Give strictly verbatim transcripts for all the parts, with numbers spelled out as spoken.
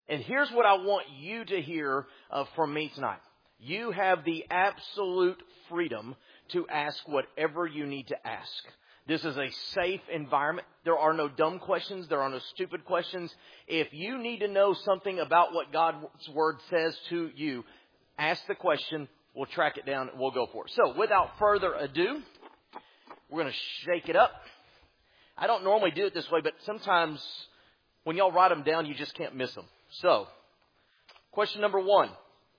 And here's what I want you to hear uh, from me tonight. You have the absolute freedom to ask whatever you need to ask. This is a safe environment. There are no dumb questions. There are no stupid questions. If you need to know something about what God's Word says to you, ask the question. We'll track it down and we'll go for it. So without further ado, we're going to shake it up. I don't normally do it this way, but sometimes when y'all write them down, you just can't miss them. So, question number one.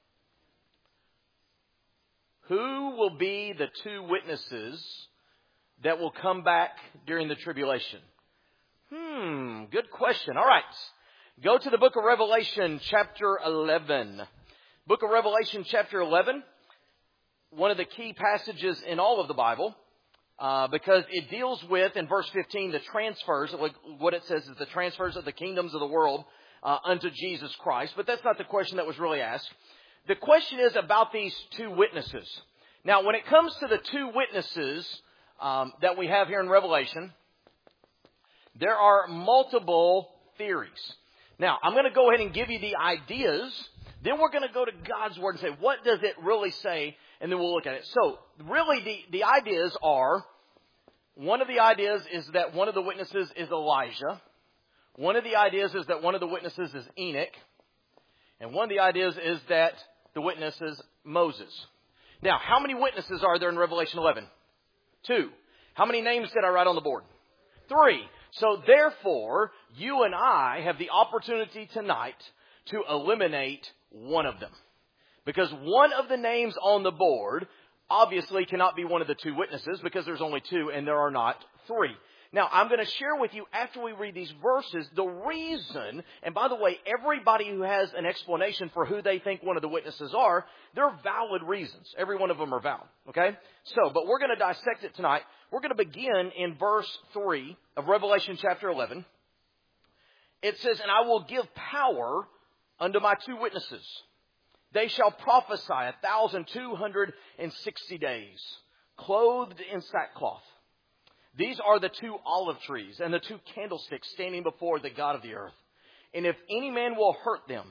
Who will be the two witnesses that will come back during the tribulation? Hmm, good question. All right. Go to the book of Revelation, chapter eleven. Book of Revelation, chapter eleven. One of the key passages in all of the Bible. Uh, because it deals with, in verse fifteen, the transfers. What it says is the transfers of the kingdoms of the world uh, unto Jesus Christ. But that's not the question that was really asked. The question is about these two witnesses. Now, when it comes to the two witnesses um, that we have here in Revelation, there are multiple theories. Now, I'm going to go ahead and give you the ideas. Then we're going to go to God's Word and say, what does it really say? And then we'll look at it. So, really, the, the ideas are, one of the ideas is that one of the witnesses is Elijah. One of the ideas is that one of the witnesses is Enoch. And one of the ideas is that the witness is Moses. Now, how many witnesses are there in Revelation eleven? Two. How many names did I write on the board? Three. So, therefore, you and I have the opportunity tonight to eliminate one of them. Because one of the names on the board obviously cannot be one of the two witnesses because there's only two and there are not three. Now, I'm going to share with you after we read these verses the reason, and by the way, everybody who has an explanation for who they think one of the witnesses are, they're valid reasons. Every one of them are valid, okay? So, but we're going to dissect it tonight. We're going to begin in verse three of Revelation chapter eleven. It says, "And I will give power unto my two witnesses. They shall prophesy a thousand two hundred and sixty days, clothed in sackcloth. These are the two olive trees and the two candlesticks standing before the God of the earth. And if any man will hurt them,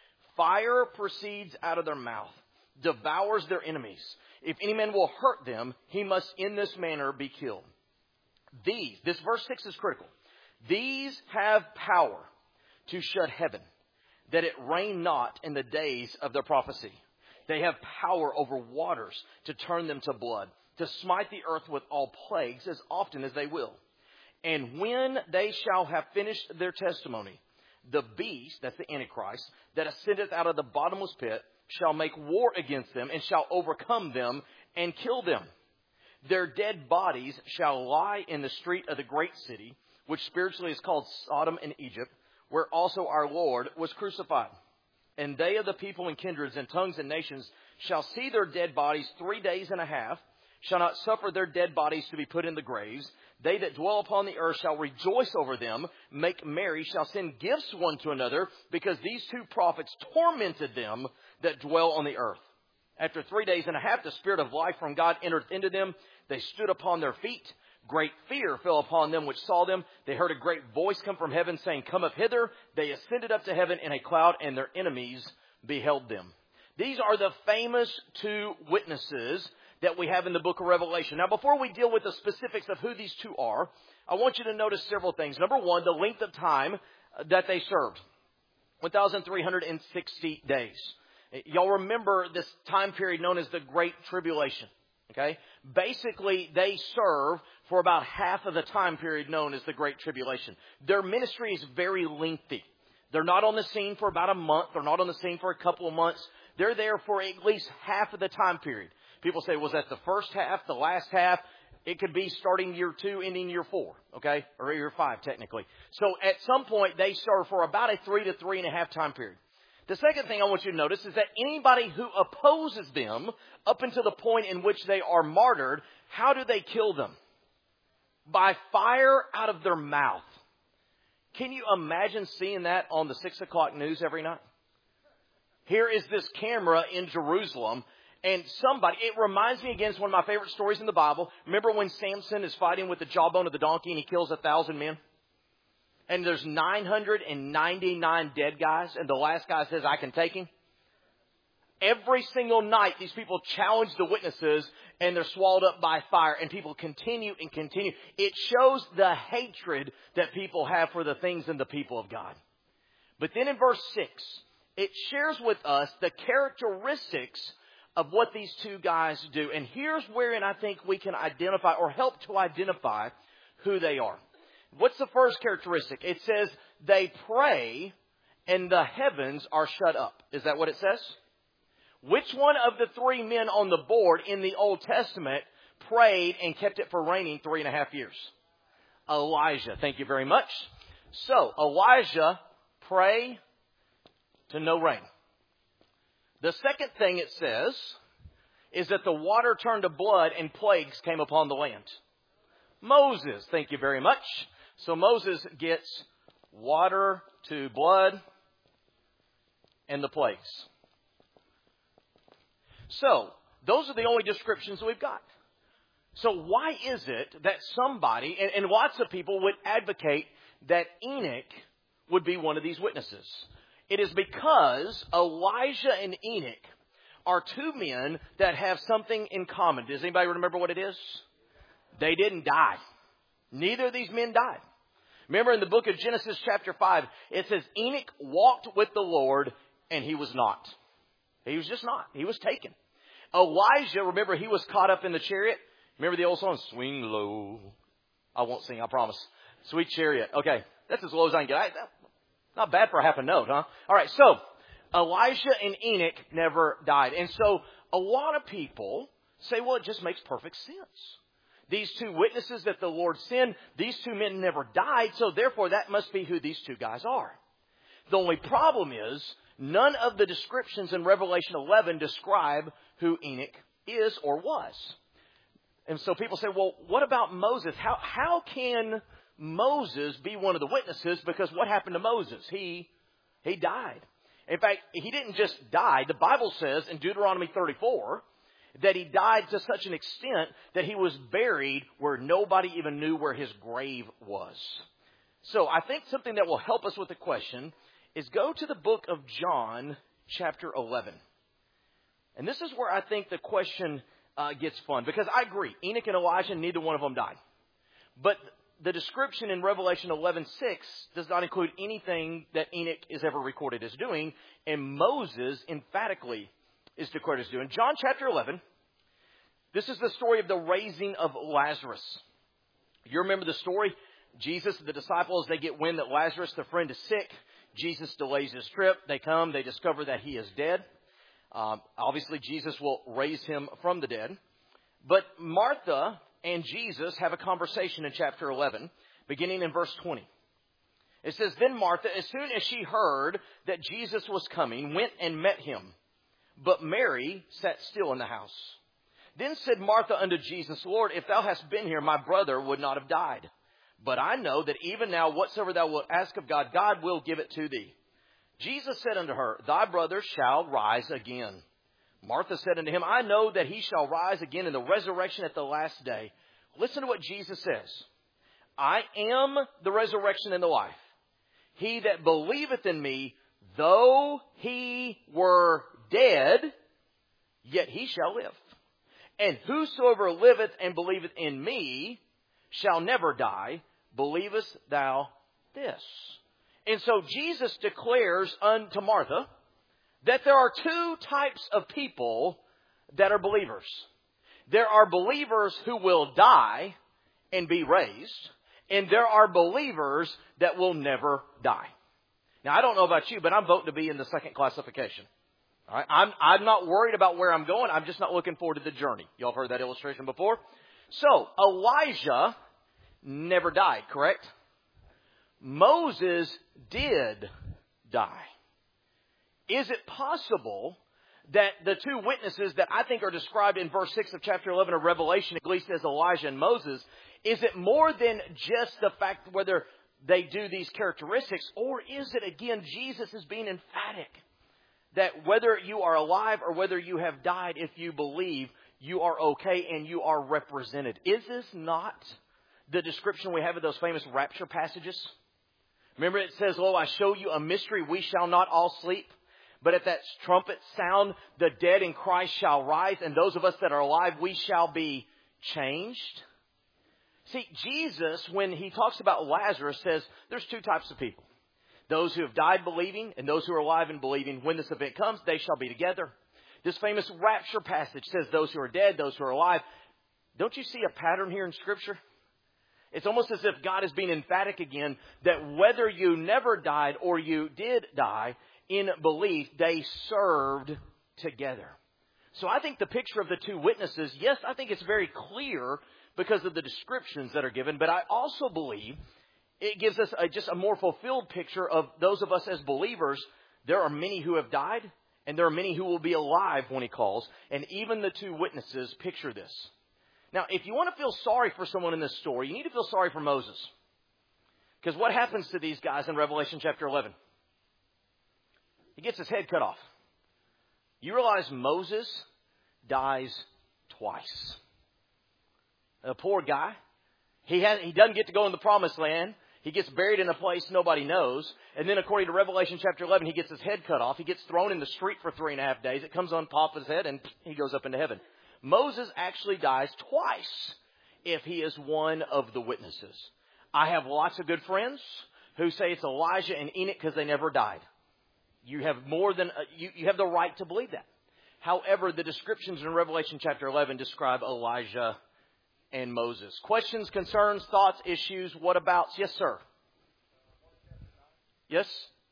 fire proceeds out of their mouth, devours their enemies. If any man will hurt them, he must in this manner be killed. These," this verse six is critical, "these have power to shut heaven, that it rain not in the days of their prophecy. They have power over waters to turn them to blood, to smite the earth with all plagues as often as they will. And when they shall have finished their testimony, the beast," that's the Antichrist, "that ascendeth out of the bottomless pit shall make war against them and shall overcome them and kill them. Their dead bodies shall lie in the street of the great city, which spiritually is called Sodom and Egypt, where also our Lord was crucified. And they of the people and kindreds and tongues and nations shall see their dead bodies three days and a half, shall not suffer their dead bodies to be put in the graves. They that dwell upon the earth shall rejoice over them, make merry, shall send gifts one to another, because these two prophets tormented them that dwell on the earth. After three days and a half, the Spirit of life from God entered into them. They stood upon their feet. Great fear fell upon them which saw them. They heard a great voice come from heaven saying, Come up hither. They ascended up to heaven in a cloud, and their enemies beheld them." These are the famous two witnesses that we have in the book of Revelation. Now, before we deal with the specifics of who these two are, I want you to notice several things. Number one, the length of time that they served. one thousand three hundred sixty days. Y'all remember this time period known as the Great Tribulation. Okay? Basically, they serve for about half of the time period known as the Great Tribulation. Their ministry is very lengthy. They're not on the scene for about a month. They're not on the scene for a couple of months. They're there for at least half of the time period. People say, was that the first half, the last half? It could be starting year two, ending year four, okay? Or year five, technically. So at some point, they serve for about a three to three and a half time period. The second thing I want you to notice is that anybody who opposes them up until the point in which they are martyred, how do they kill them? By fire out of their mouth. Can you imagine seeing that on the six o'clock news every night? Here is this camera in Jerusalem, and somebody, it reminds me again, it's one of my favorite stories in the Bible. Remember when Samson is fighting with the jawbone of the donkey and he kills a thousand men? and there's nine hundred ninety-nine dead guys, and the last guy says, I can take him? Every single night, these people challenge the witnesses, and they're swallowed up by fire, and people continue and continue. It shows the hatred that people have for the things and the people of God. But then in verse six, it shares with us the characteristics of what these two guys do. And here's wherein I think we can identify or help to identify who they are. What's the first characteristic? It says they pray and the heavens are shut up. Is that what it says? Which one of the three men on the board in the Old Testament prayed and kept it for raining three and a half years? Elijah. Thank you very much. So, Elijah, pray to no rain. The second thing it says is that the water turned to blood and plagues came upon the land. Moses. Thank you very much. So Moses gets water to blood and the plagues. So, those are the only descriptions we've got. So why is it that somebody, and, and lots of people would advocate that Enoch would be one of these witnesses? It is because Elijah and Enoch are two men that have something in common. Does anybody remember what it is? They didn't die. Neither of these men died. Remember in the book of Genesis chapter five, it says Enoch walked with the Lord and he was not. He was just not. He was taken. Elijah, remember, he was caught up in the chariot. Remember the old song, Swing Low. I won't sing, I promise. Sweet Chariot. Okay, that's as low as I can get. I, not bad for a half a note, huh? All right, so Elijah and Enoch never died. And so a lot of people say, well, it just makes perfect sense. These two witnesses that the Lord sent, these two men never died, so therefore that must be who these two guys are. The only problem is, none of the descriptions in Revelation eleven describe who Enoch is or was. And so people say, well, what about Moses? How, how can Moses be one of the witnesses? Because what happened to Moses? He, he died. In fact, he didn't just die. The Bible says in Deuteronomy thirty-four that he died to such an extent that he was buried where nobody even knew where his grave was. So I think something that will help us with the question is go to the book of John, chapter eleven. And this is where I think the question uh, gets fun. Because I agree, Enoch and Elijah, neither one of them died. But the description in Revelation eleven six does not include anything that Enoch is ever recorded as doing. And Moses emphatically is declared as doing. John chapter eleven, this is the story of the raising of Lazarus. You remember the story? Jesus and the disciples, they get wind that Lazarus, their friend, is sick. Jesus delays his trip. They come. They discover that he is dead. Um, obviously, Jesus will raise him from the dead. But Martha and Jesus have a conversation in chapter eleven, beginning in verse twenty. It says, Then Martha, as soon as she heard that Jesus was coming, went and met him. But Mary sat still in the house. Then said Martha unto Jesus, Lord, if thou hadst been here, my brother would not have died. But I know that even now whatsoever thou wilt ask of God, God will give it to thee. Jesus said unto her, Thy brother shall rise again. Martha said unto him, I know that he shall rise again in the resurrection at the last day. Listen to what Jesus says. I am the resurrection and the life. He that believeth in me, though he were dead, yet he shall live. And whosoever liveth and believeth in me shall never die. Believest thou this? And so Jesus declares unto Martha that there are two types of people that are believers. There are believers who will die and be raised, and there are believers that will never die. Now, I don't know about you, but I'm voting to be in the second classification. All right? I'm, I'm not worried about where I'm going. I'm just not looking forward to the journey. Y'all have heard that illustration before? So, Elijah never died, correct? Moses did die. Is it possible that the two witnesses that I think are described in verse six of chapter eleven of Revelation, at least as Elijah and Moses, is it more than just the fact whether they do these characteristics, or is it, again, Jesus is being emphatic that whether you are alive or whether you have died, if you believe, you are okay and you are represented? Is this not the description we have of those famous rapture passages? Remember it says, "Lo, I show you a mystery, we shall not all sleep. But at that trumpet sound, the dead in Christ shall rise, and those of us that are alive, we shall be changed." See, Jesus, when he talks about Lazarus, says there's two types of people. Those who have died believing and those who are alive and believing. When this event comes, they shall be together. This famous rapture passage says those who are dead, those who are alive. Don't you see a pattern here in Scripture? It's almost as if God is being emphatic again that whether you never died or you did die, in belief, they served together. So I think the picture of the two witnesses, yes, I think it's very clear because of the descriptions that are given, but I also believe it gives us a, just a more fulfilled picture of those of us as believers. There are many who have died, and there are many who will be alive when He calls, and even the two witnesses picture this. Now, if you want to feel sorry for someone in this story, you need to feel sorry for Moses. Because what happens to these guys in Revelation chapter eleven? He gets his head cut off. You realize Moses dies twice. A poor guy. He has, he doesn't get to go in the promised land. He gets buried in a place nobody knows. And then according to Revelation chapter eleven, he gets his head cut off. He gets thrown in the street for three and a half days. It comes on top of his head and he goes up into heaven. Moses actually dies twice if he is one of the witnesses. I have lots of good friends who say it's Elijah and Enoch because they never died. You have more than, you, you have the right to believe that. However, the descriptions in Revelation chapter eleven describe Elijah and Moses. Questions, concerns, thoughts, issues, what abouts? Yes, sir. Yes?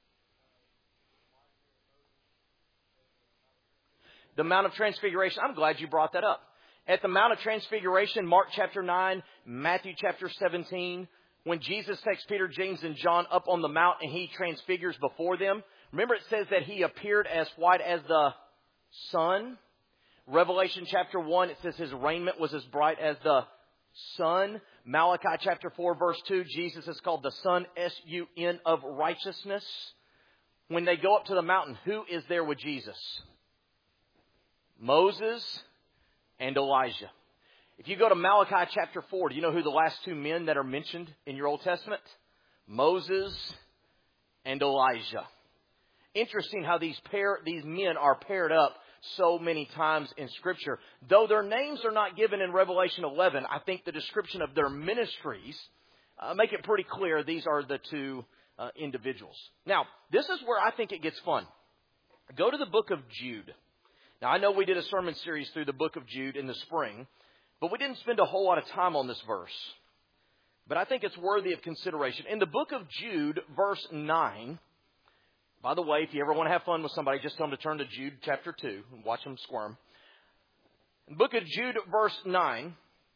The Mount of Transfiguration. I'm glad you brought that up. At the Mount of Transfiguration, Mark chapter nine, Matthew chapter seventeen, when Jesus takes Peter, James, and John up on the mount and He transfigures before them. Remember it says that He appeared as white as the sun. Revelation chapter one, it says His raiment was as bright as the sun. Malachi chapter four, verse two, Jesus is called the Son, S U N, of righteousness. When they go up to the mountain, who is there with Jesus? Moses and Elijah. If you go to Malachi chapter four, do you know who the last two men that are mentioned in your Old Testament? Moses and Elijah. Interesting how these pair, these men are paired up so many times in Scripture. Though their names are not given in Revelation eleven, I think the description of their ministries uh, make it pretty clear these are the two uh, individuals. Now, this is where I think it gets fun. Go to the book of Jude. Now, I know we did a sermon series through the book of Jude in the spring, but we didn't spend a whole lot of time on this verse. But I think it's worthy of consideration. In the book of Jude, verse nine, by the way, if you ever want to have fun with somebody, just tell them to turn to Jude chapter two and watch them squirm. In the book of Jude, verse nine,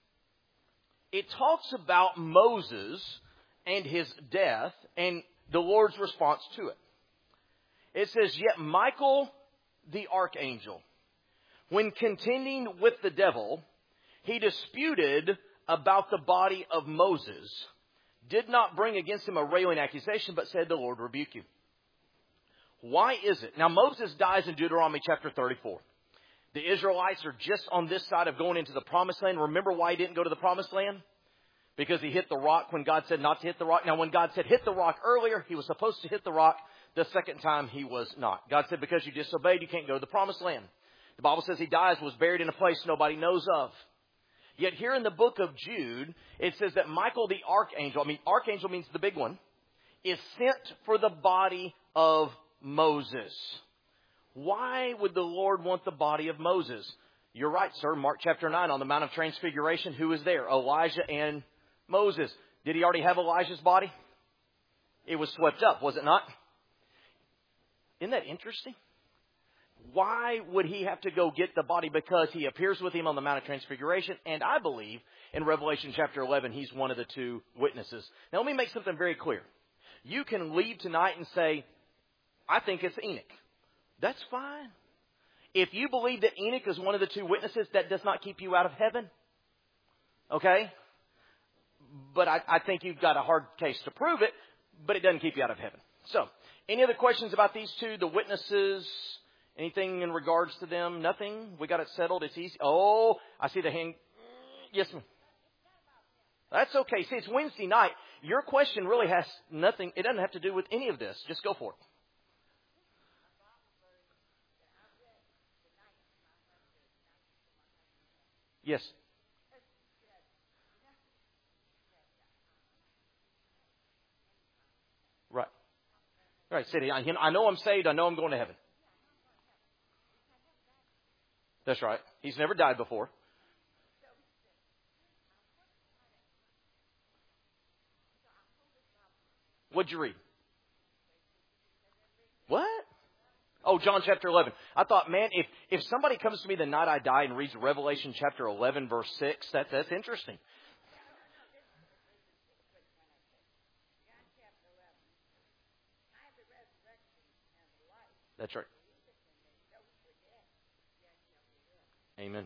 it talks about Moses and his death and the Lord's response to it. It says, "Yet Michael the archangel, when contending with the devil, he disputed about the body of Moses, did not bring against him a railing accusation, but said, 'The Lord rebuke you.'" Why is it? Now, Moses dies in Deuteronomy chapter thirty-four. The Israelites are just on this side of going into the promised land. Remember why he didn't go to the promised land? Because he hit the rock when God said not to hit the rock. Now, when God said hit the rock earlier, he was supposed to hit the rock. The second time he was not. God said, because you disobeyed, you can't go to the promised land. The Bible says he dies, was buried in a place nobody knows of. Yet here in the book of Jude, it says that Michael the archangel, I mean, archangel means the big one, is sent for the body of Moses. Why would the Lord want the body of Moses? You're right, sir. Mark chapter nine on the Mount of Transfiguration. Who is there? Elijah and Moses. Did he already have Elijah's body? It was swept up, was it not? Isn't that interesting? Why would he have to go get the body? Because he appears with him on the Mount of Transfiguration. And I believe in Revelation chapter eleven, he's one of the two witnesses. Now, let me make something very clear. You can leave tonight and say, I think it's Enoch. That's fine. If you believe that Enoch is one of the two witnesses, that does not keep you out of heaven. Okay? But I, I think you've got a hard case to prove it, but it doesn't keep you out of heaven. So, any other questions about these two, the witnesses? Anything in regards to them? Nothing? We got it settled? It's easy? Oh, I see the hand. Yes, ma'am. That's okay. See, it's Wednesday night, Your question really has nothing, it doesn't have to do with any of this. Just go for it. Yes. Right. Right, City. I, I know I'm saved. I know I'm going to heaven. That's right. He's never died before. What'd you read? What? Oh, John chapter eleven. I thought, man, if, if somebody comes to me the night I die and reads Revelation chapter eleven, verse six, that, that's interesting. That's right. Amen.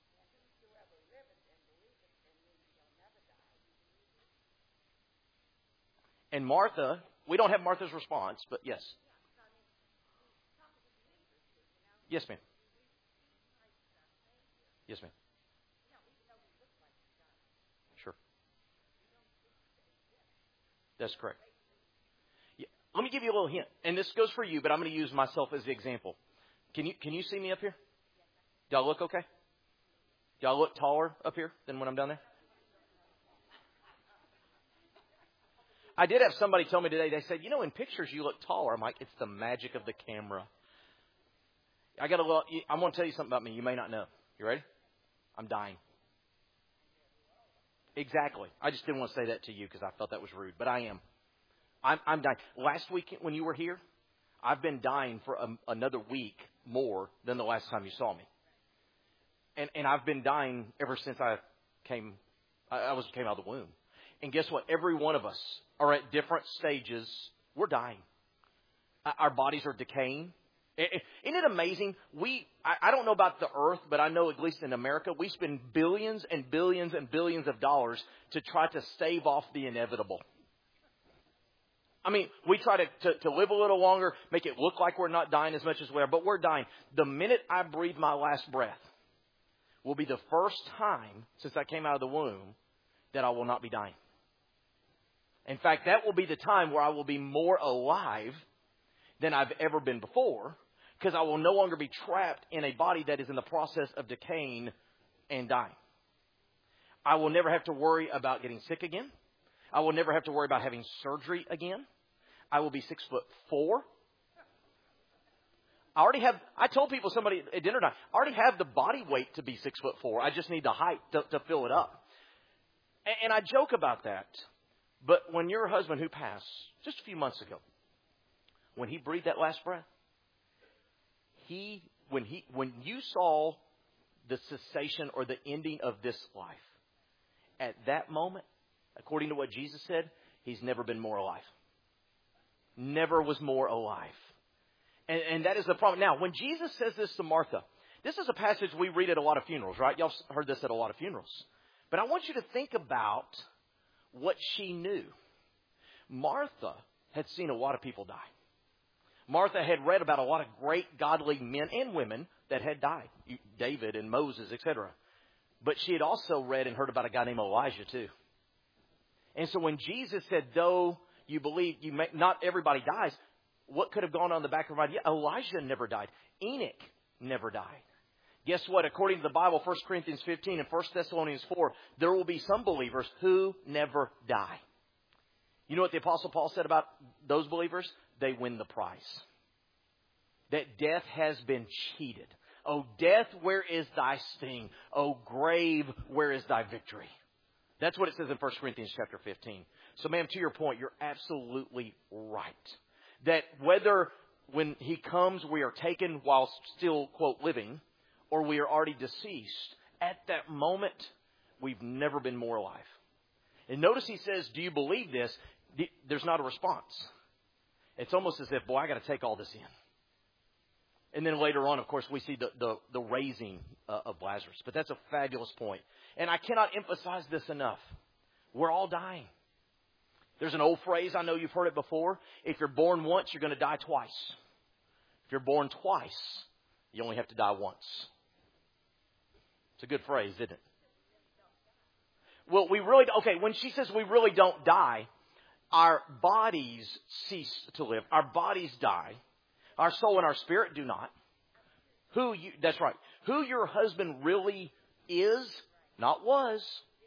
And Martha, we don't have Martha's response, but yes. Yes, ma'am. Yes, ma'am. Sure. That's correct. Yeah. Let me give you a little hint. And this goes for you, but I'm going to use myself as the example. Can you can you see me up here? Do I look okay? Do I look taller up here than when I'm down there? I did have somebody tell me today, they said, you know, in pictures you look taller. I'm like, it's the magic of the camera. I got a little, I'm going to tell you something about me you may not know. You ready? I'm dying. Exactly. I just didn't want to say that to you because I felt that was rude, but I am. I'm, I'm dying. Last week when you were here, I've been dying for a, another week more than the last time you saw me. And and I've been dying ever since I came, I, I was came out of the womb. And guess what? Every one of us are at different stages. We're dying. Our bodies are decaying. Isn't it amazing? We, I don't know about the earth, but I know at least in America, we spend billions and billions and billions of dollars to try to stave off the inevitable. I mean, we try to, to, to live a little longer, make it look like we're not dying as much as we are, but we're dying. The minute I breathe my last breath will be the first time since I came out of the womb that I will not be dying. In fact, that will be the time where I will be more alive than I've ever been before, because I will no longer be trapped in a body that is in the process of decaying and dying. I will never have to worry about getting sick again. I will never have to worry about having surgery again. I will be six foot four. I already have, I told people, somebody at dinner time, I already have the body weight to be six foot four. I just need the height to, to fill it up. And, and I joke about that. But when your husband who passed just a few months ago, when he breathed that last breath, he, when he, when you saw the cessation or the ending of this life, at that moment, according to what Jesus said, he's never been more alive. Never was more alive. And, and that is the problem. Now, when Jesus says this to Martha, this is a passage we read at a lot of funerals, right? Y'all heard this at a lot of funerals. But I want you to think about what she knew. Martha had seen a lot of people die. Martha had read about a lot of great godly men and women that had died. David and Moses, et cetera. But she had also read and heard about a guy named Elijah too. And so when Jesus said, though you believe, you may, not everybody dies, what could have gone on in the back of her mind? Yeah, Elijah never died. Enoch never died. Guess what? According to the Bible, First Corinthians fifteen and First Thessalonians four, there will be some believers who never die. You know what the Apostle Paul said about those believers? They win the prize. That death has been cheated. O death, where is thy sting? O grave, where is thy victory? That's what it says in First Corinthians chapter fifteen. So, ma'am, to your point, you're absolutely right. That whether when he comes we are taken while still, quote, living, or we are already deceased, at that moment, we've never been more alive. And notice he says, do you believe this? There's not a response. It's almost as if, boy, I got to take all this in. And then later on, of course, we see the, the, the raising uh, of Lazarus. But that's a fabulous point. And I cannot emphasize this enough. We're all dying. There's an old phrase, I know you've heard it before. If you're born once, you're going to die twice. If you're born twice, you only have to die once. It's a good phrase, isn't it? Well, we really, okay, when she says we really don't die, our bodies cease to live. Our bodies die. Our soul and our spirit do not. Who you, that's right. Who your husband really is, not was.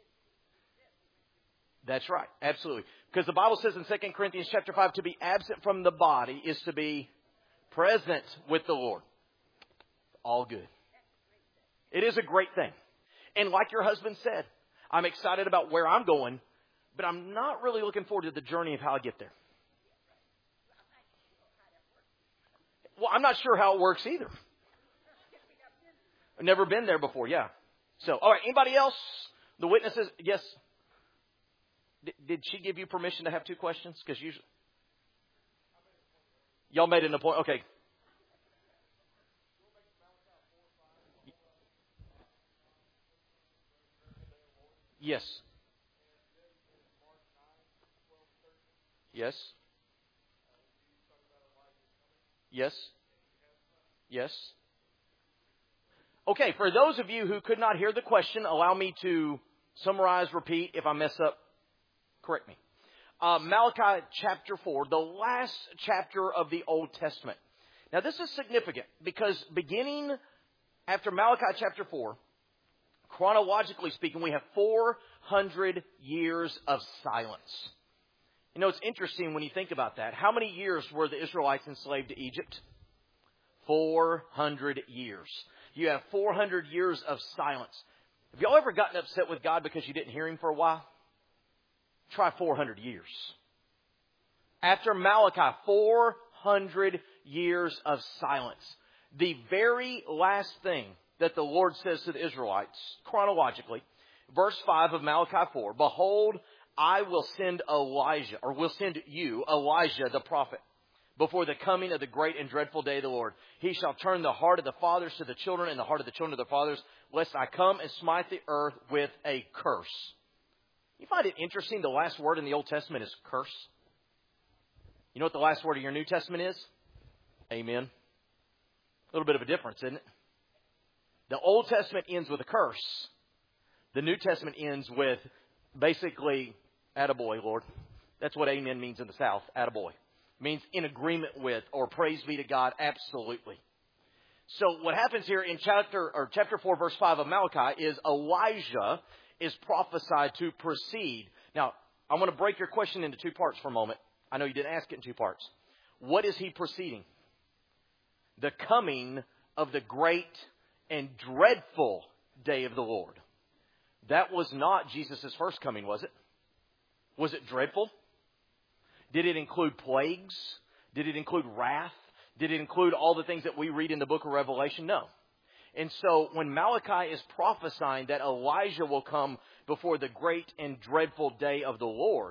That's right. Absolutely. Because the Bible says in Second Corinthians chapter five, to be absent from the body is to be present with the Lord. All good. It is a great thing. And like your husband said, I'm excited about where I'm going, but I'm not really looking forward to the journey of how I get there. Well, I'm not sure how it works either. I've never been there before, yeah. So, all right, anybody else? The witnesses, yes. D- did she give you permission to have two questions? Because usually, y'all made it an appointment. Okay. Yes. Yes. Yes. Yes. Okay, for those of you who could not hear the question, allow me to summarize, repeat. If I mess up, correct me. Uh, Malachi chapter four, the last chapter of the Old Testament. Now, this is significant because beginning after Malachi chapter four, chronologically speaking, we have four hundred years of silence. You know, it's interesting when you think about that. How many years were the Israelites enslaved to Egypt? four hundred years. You have four hundred years of silence. Have y'all ever gotten upset with God because you didn't hear Him for a while? Try four hundred years. After Malachi, four hundred years of silence. The very last thing that the Lord says to the Israelites, chronologically, verse five of Malachi four, behold, I will send Elijah, or will send you, Elijah the prophet, before the coming of the great and dreadful day of the Lord. He shall turn the heart of the fathers to the children and the heart of the children to their fathers, lest I come and smite the earth with a curse. You find it interesting the last word in the Old Testament is curse? You know what the last word of your New Testament is? Amen. A little bit of a difference, isn't it? The Old Testament ends with a curse. The New Testament ends with basically, attaboy, Lord. That's what amen means in the South, attaboy. Means in agreement with, or praise be to God, absolutely. So what happens here in chapter or chapter four, verse five of Malachi is Elijah is prophesied to proceed. Now, I want to break your question into two parts for a moment. I know you didn't ask it in two parts. What is he preceding? The coming of the great and dreadful day of the Lord. That was not Jesus' first coming, was it? Was it dreadful? Did it include plagues? Did it include wrath? Did it include all the things that we read in the book of Revelation? No. And so when Malachi is prophesying that Elijah will come before the great and dreadful day of the Lord,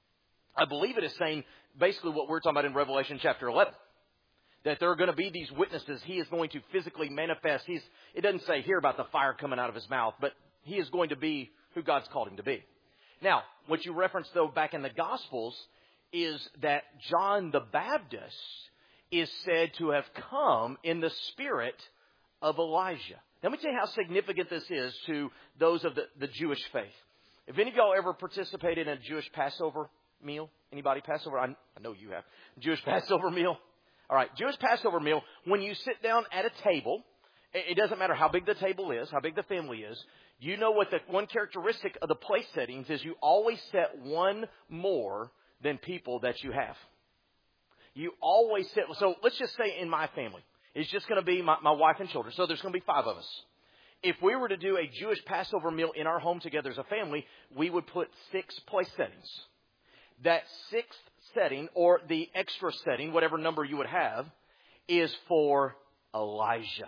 I believe it is saying basically what we're talking about in Revelation chapter eleven. That there are going to be these witnesses. He is going to physically manifest. He's, it doesn't say here about the fire coming out of his mouth, but he is going to be who God's called him to be. Now, what you referenced, though, back in the Gospels is that John the Baptist is said to have come in the spirit of Elijah. Let me tell you how significant this is to those of the, the Jewish faith. If any of y'all ever participated in a Jewish Passover meal? Anybody Passover? I, I know you have. Jewish Passover meal? All right, Jewish Passover meal, when you sit down at a table, it, it doesn't matter how big the table is, how big the family is. You know what the one characteristic of the place settings is you always set one more than people that you have. You always set, so let's just say in my family, it's just going to be my, my wife and children. So there's going to be five of us. If we were to do a Jewish Passover meal in our home together as a family, we would put six place settings. That sixth setting, or the extra setting, whatever number you would have, is for Elijah.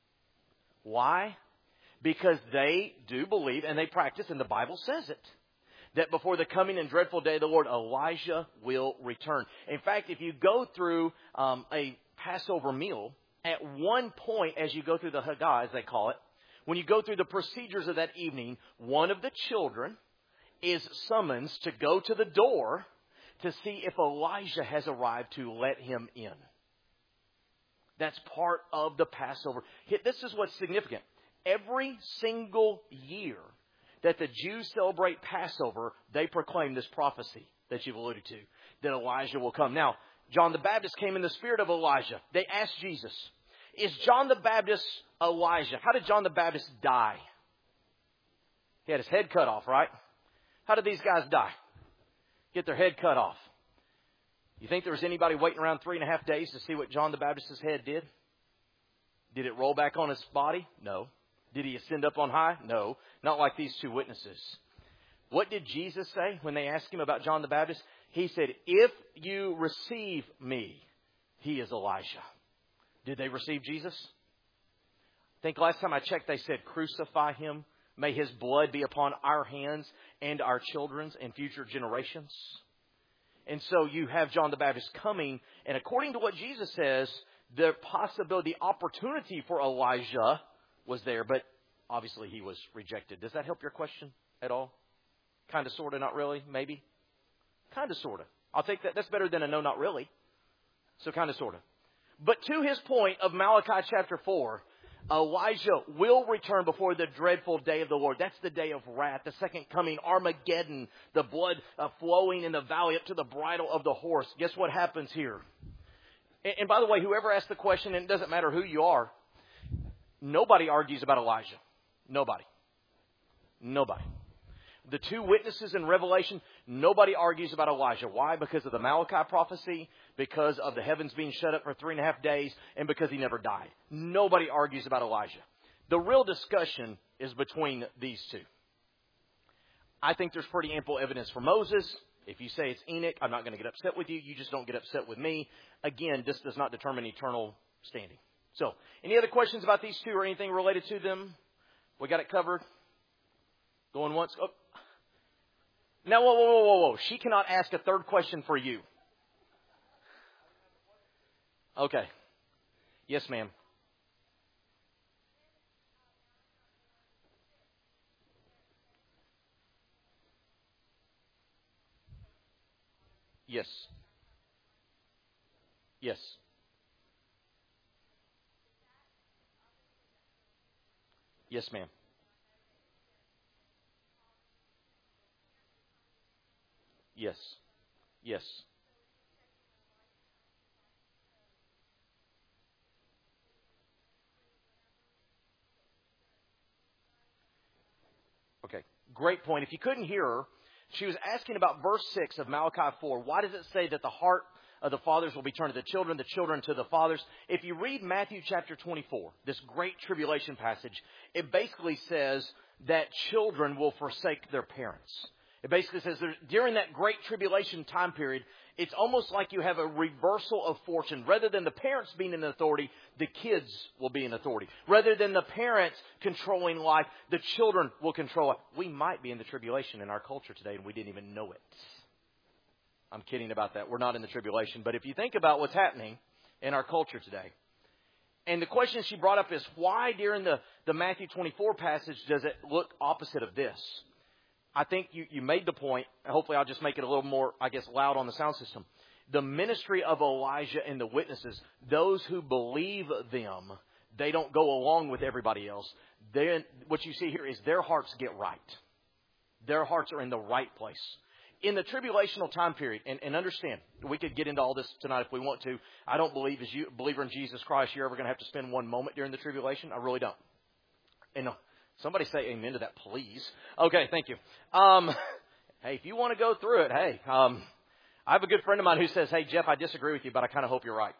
Why? Because they do believe, and they practice, and the Bible says it, that before the coming and dreadful day of the Lord, Elijah will return. In fact, if you go through um, a Passover meal, at one point, as you go through the Haggadah, as they call it, when you go through the procedures of that evening, one of the children is summoned to go to the door to see if Elijah has arrived to let him in. That's part of the Passover. This is what's significant. Every single year that the Jews celebrate Passover, they proclaim this prophecy. that you've alluded to, that Elijah will come. Now, John the Baptist came in the spirit of Elijah. They asked Jesus, is John the Baptist Elijah? How did John the Baptist die? He had his head cut off, right? How did these guys die? Get their head cut off. You think there was anybody waiting around three and a half days to see what John the Baptist's head did? Did it roll back on his body? No. Did he ascend up on high? No. Not like these two witnesses. What did Jesus say when they asked him about John the Baptist? He said, if you receive me, he is Elijah. Did they receive Jesus? I think last time I checked, they said, crucify him. May his blood be upon our hands and our children's and future generations. And so you have John the Baptist coming. And according to what Jesus says, the possibility, the opportunity for Elijah was there. But obviously he was rejected. Does that help your question at all? Kind of, sort of, not really, maybe? Kind of, sort of. I'll take that. That's better than a no, not really. So kind of, sort of. But to his point of Malachi chapter four, Elijah will return before the dreadful day of the Lord. That's the day of wrath, the second coming, Armageddon, the blood uh, flowing in the valley up to the bridle of the horse. Guess what happens here? And, and by the way, whoever asked the question, and it doesn't matter who you are, nobody argues about Elijah. Nobody. Nobody. The two witnesses in Revelation, nobody argues about Elijah. Why? Because of the Malachi prophecy, because of the heavens being shut up for three and a half days, and because he never died. Nobody argues about Elijah. The real discussion is between these two. I think there's pretty ample evidence for Moses. If you say it's Enoch, I'm not going to get upset with you. You just don't get upset with me. Again, this does not determine eternal standing. So, any other questions about these two or anything related to them? We got it covered? Going once? Oh. Now, whoa, whoa, whoa, whoa, whoa. She cannot ask a third question for you. Okay. Yes, ma'am. Yes. Yes. Yes, ma'am. Yes. Yes. Okay. Great point. If you couldn't hear her, she was asking about verse six of Malachi four. Why does it say that the heart of the fathers will be turned to the children, the children to the fathers? If you read Matthew chapter twenty-four, this great tribulation passage, it basically says that children will forsake their parents. It basically says that during that great tribulation time period, it's almost like you have a reversal of fortune. Rather than the parents being in authority, the kids will be in authority. Rather than the parents controlling life, the children will control it. We might be in the tribulation in our culture today, and we didn't even know it. I'm kidding about that. We're not in the tribulation. But if you think about what's happening in our culture today, and the question she brought up is, why during the, the Matthew twenty-four passage does it look opposite of this? I think you, you made the point. Hopefully I'll just make it a little more, I guess, loud on the sound system. The ministry of Elijah and the witnesses, those who believe them, they don't go along with everybody else. Then what you see here is their hearts get right. Their hearts are in the right place. In the tribulational time period, and, and understand, we could get into all this tonight if we want to. I don't believe as you believer in Jesus Christ, you're ever going to have to spend one moment during the tribulation. I really don't. And no. Somebody say amen to that, please. Okay, thank you. Um, hey, if you want to go through it, hey, um, I have a good friend of mine who says, hey, Jeff, I disagree with you, but I kind of hope you're right.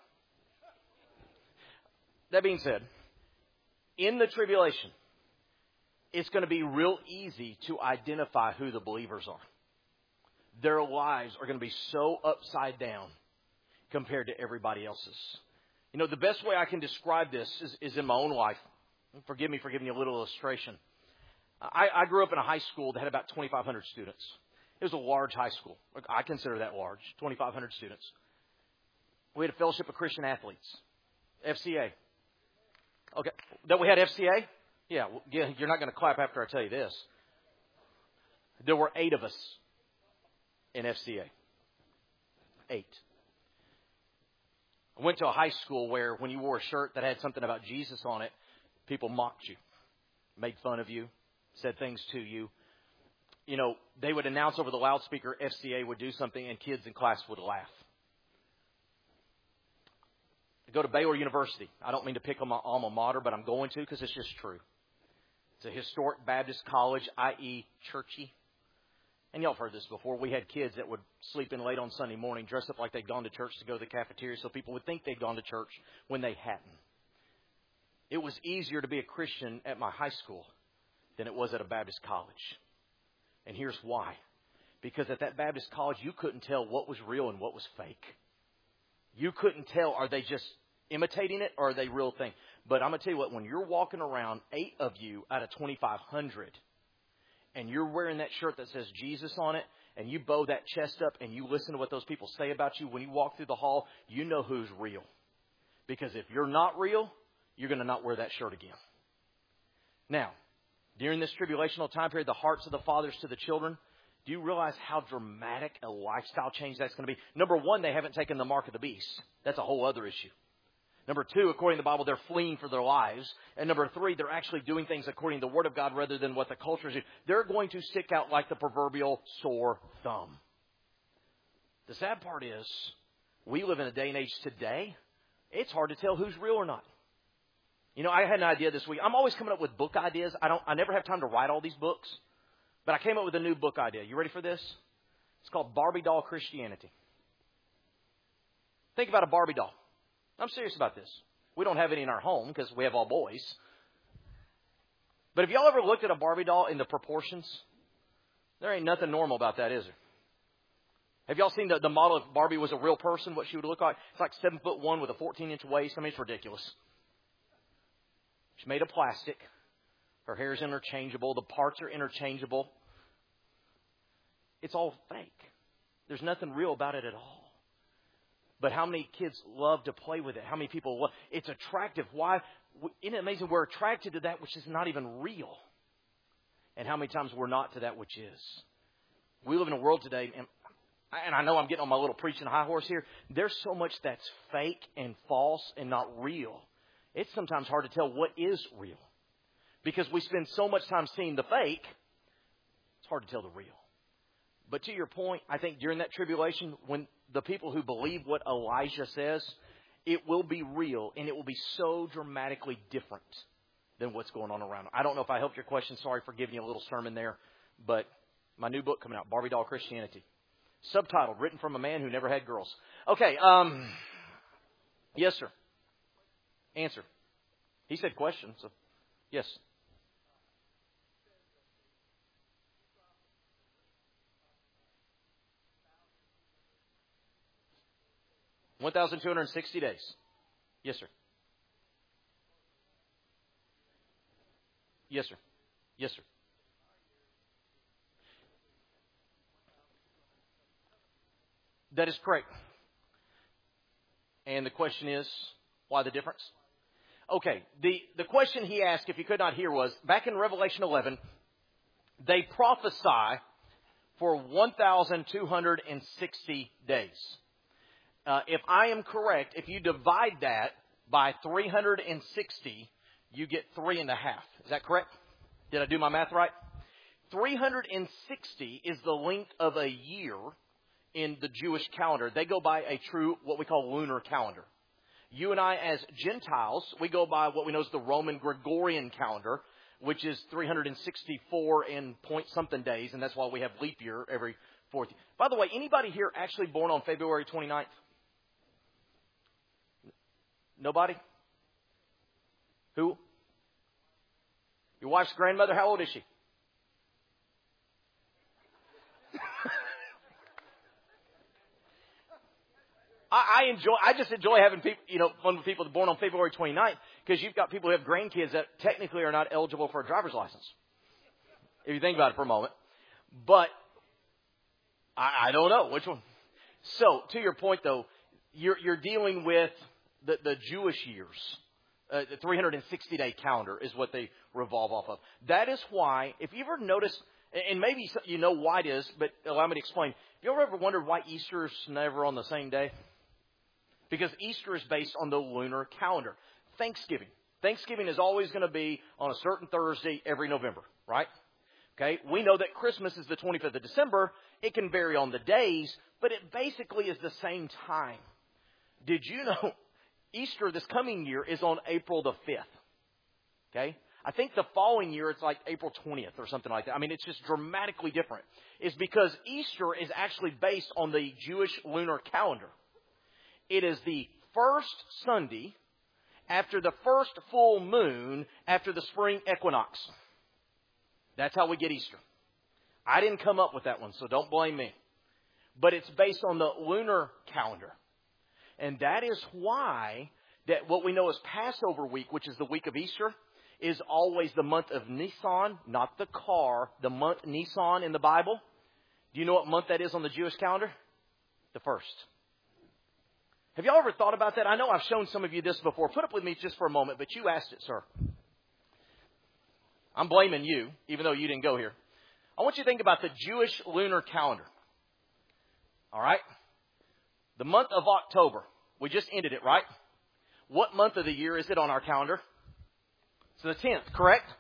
That being said, in the tribulation, it's going to be real easy to identify who the believers are. Their lives are going to be so upside down compared to everybody else's. You know, the best way I can describe this is, is in my own life. Forgive me for giving you a little illustration. I, I grew up in a high school that had about twenty-five hundred students. It was a large high school. I consider that large, twenty-five hundred students. We had a Fellowship of Christian Athletes, F C A. Okay, that we had F C A? Yeah, yeah, you're not going to clap after I tell you this. There were eight of us in F C A. Eight. I went to a high school where when you wore a shirt that had something about Jesus on it, people mocked you, made fun of you, said things to you. you know, they would announce over the loudspeaker, F C A would do something, and kids in class would laugh. I go to Baylor University. I don't mean to pick on my alma mater, but I'm going to because it's just true. It's a historic Baptist college, that is churchy. And y'all have heard this before. We had kids that would sleep in late on Sunday morning, dress up like they'd gone to church to go to the cafeteria so people would think they'd gone to church when they hadn't. It was easier to be a Christian at my high school than it was at a Baptist college. And here's why. Because at that Baptist college, you couldn't tell what was real and what was fake. You couldn't tell, are they just imitating it or are they real thing? But I'm going to tell you what, when you're walking around, eight of you out of twenty-five hundred, and you're wearing that shirt that says Jesus on it, and you bow that chest up and you listen to what those people say about you, when you walk through the hall, you know who's real. Because if you're not real, you're going to not wear that shirt again. Now, during this tribulational time period, the hearts of the fathers to the children, do you realize how dramatic a lifestyle change that's going to be? Number one, they haven't taken the mark of the beast. That's a whole other issue. Number two, according to the Bible, they're fleeing for their lives. And number three, they're actually doing things according to the Word of God rather than what the culture is doing. They're going to stick out like the proverbial sore thumb. The sad part is, we live in a day and age today, it's hard to tell who's real or not. You know, I had an idea this week. I'm always coming up with book ideas. I don't. I never have time to write all these books. But I came up with a new book idea. You ready for this? It's called Barbie Doll Christianity. Think about a Barbie doll. I'm serious about this. We don't have any in our home because we have all boys. But have y'all ever looked at a Barbie doll in the proportions? There ain't nothing normal about that, is there? Have y'all seen the, the model if Barbie was a real person, what she would look like? It's like seven foot one with a fourteen inch waist. I mean, it's ridiculous. She's made of plastic. Her hair is interchangeable. The parts are interchangeable. It's all fake. There's nothing real about it at all. But how many kids love to play with it? How many people love it? It's attractive. Why? Isn't it amazing? We're attracted to that which is not even real. And how many times we're not to that which is. We live in a world today, and, and I know I'm getting on my little preaching high horse here. There's so much that's fake and false and not real. It's sometimes hard to tell what is real. Because we spend so much time seeing the fake, it's hard to tell the real. But to your point, I think during that tribulation, when the people who believe what Elijah says, it will be real and it will be so dramatically different than what's going on around. I don't know if I helped your question. Sorry for giving you a little sermon there. But my new book coming out, Barbie Doll Christianity. Subtitled, written from a man who never had girls. Okay. Um, yes, sir. Answer. He said question. So, yes. one thousand two hundred sixty days. Yes, sir. Yes, sir. Yes, sir. That is correct. And the question is, why the difference? Okay, the, the question he asked, if you could not hear, was, back in Revelation eleven, they prophesy for one thousand two hundred sixty days. Uh, if I am correct, if you divide that by three hundred sixty, you get three and a half. Is that correct? Did I do my math right? three hundred sixty is the length of a year in the Jewish calendar. They go by a true, what we call lunar calendar. You and I, as Gentiles, we go by what we know as the Roman Gregorian calendar, which is three hundred sixty-four and point something days, and that's why we have leap year every fourth. By the way, anybody here actually born on February twenty-ninth? Nobody? Who? Your wife's grandmother? How old is she? I, I enjoy. I just enjoy having people, you know, fun with people born on February twenty-ninth, because you've got people who have grandkids that technically are not eligible for a driver's license. If you think about it for a moment, but I, I don't know which one. So, to your point, though, you're you're dealing with the, the Jewish years. Uh, the three hundred sixty day calendar is what they revolve off of. That is why, if you ever notice, and maybe you know why it is, but allow me to explain. Have you ever wondered why Easter is never on the same day? Because Easter is based on the lunar calendar. Thanksgiving. Thanksgiving is always going to be on a certain Thursday every November, right? Okay, we know that Christmas is the twenty-fifth of December. It can vary on the days, but it basically is the same time. Did you know Easter this coming year is on April the fifth? Okay, I think the following year it's like April twentieth or something like that. I mean, it's just dramatically different. It's because Easter is actually based on the Jewish lunar calendar. It is the first Sunday after the first full moon after the spring equinox. That's how we get Easter. I didn't come up with that one, so don't blame me. But it's based on the lunar calendar. And that is why that what we know as Passover week, which is the week of Easter, is always the month of Nisan, not the car, the month Nisan in the Bible. Do you know what month that is on the Jewish calendar? The first. Have y'all ever thought about that? I know I've shown some of you this before. Put up with me just for a moment, but you asked it, sir. I'm blaming you, even though you didn't go here. I want you to think about the Jewish lunar calendar. All right? The month of October. We just ended it, right? What month of the year is it on our calendar? It's the tenth, correct?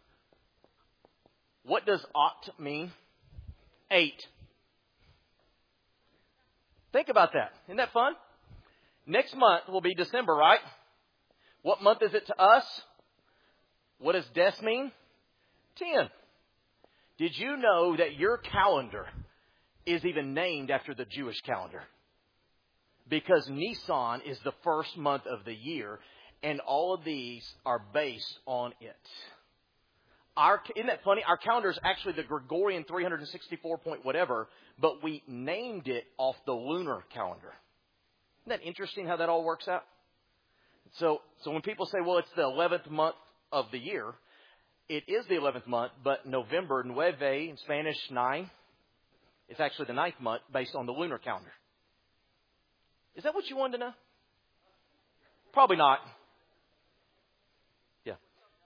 What does oct mean? Eight. Think about that. Isn't that fun? Next month will be December, right? What month is it to us? What does Des mean? Ten. Did you know that your calendar is even named after the Jewish calendar? Because Nisan is the first month of the year, and all of these are based on it. Our, isn't that funny? Our calendar is actually the Gregorian three hundred sixty-four point whatever, but we named it off the lunar calendar. Isn't that interesting how that all works out? So, so when people say, well, it's the eleventh month of the year, it is the eleventh month, but November, nueve, in Spanish, nine, it's actually the ninth month based on the lunar calendar. Is that what you wanted to know? Probably not. Yeah.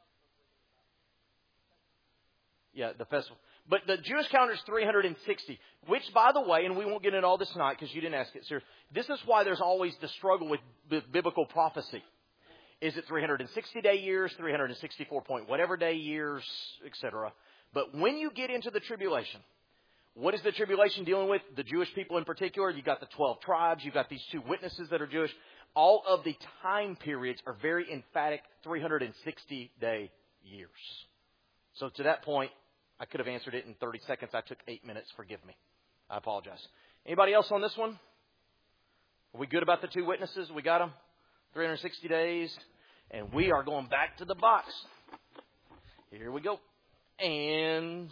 Yeah, the festival. But the Jewish calendar is three hundred sixty, which, by the way, and we won't get into all this tonight because you didn't ask it, sir. This is why there's always the struggle with b- biblical prophecy. Is it three hundred sixty day years, three hundred sixty-four point whatever day years, et cetera? But when you get into the tribulation, what is the tribulation dealing with? The Jewish people in particular. You've got the twelve tribes. You've got these two witnesses that are Jewish. All of the time periods are very emphatic three hundred sixty day years. So to that point, I could have answered it in thirty seconds. I took eight minutes. Forgive me. I apologize. Anybody else on this one? Are we good about the two witnesses? We got them? three hundred sixty days. And we are going back to the box. Here we go. And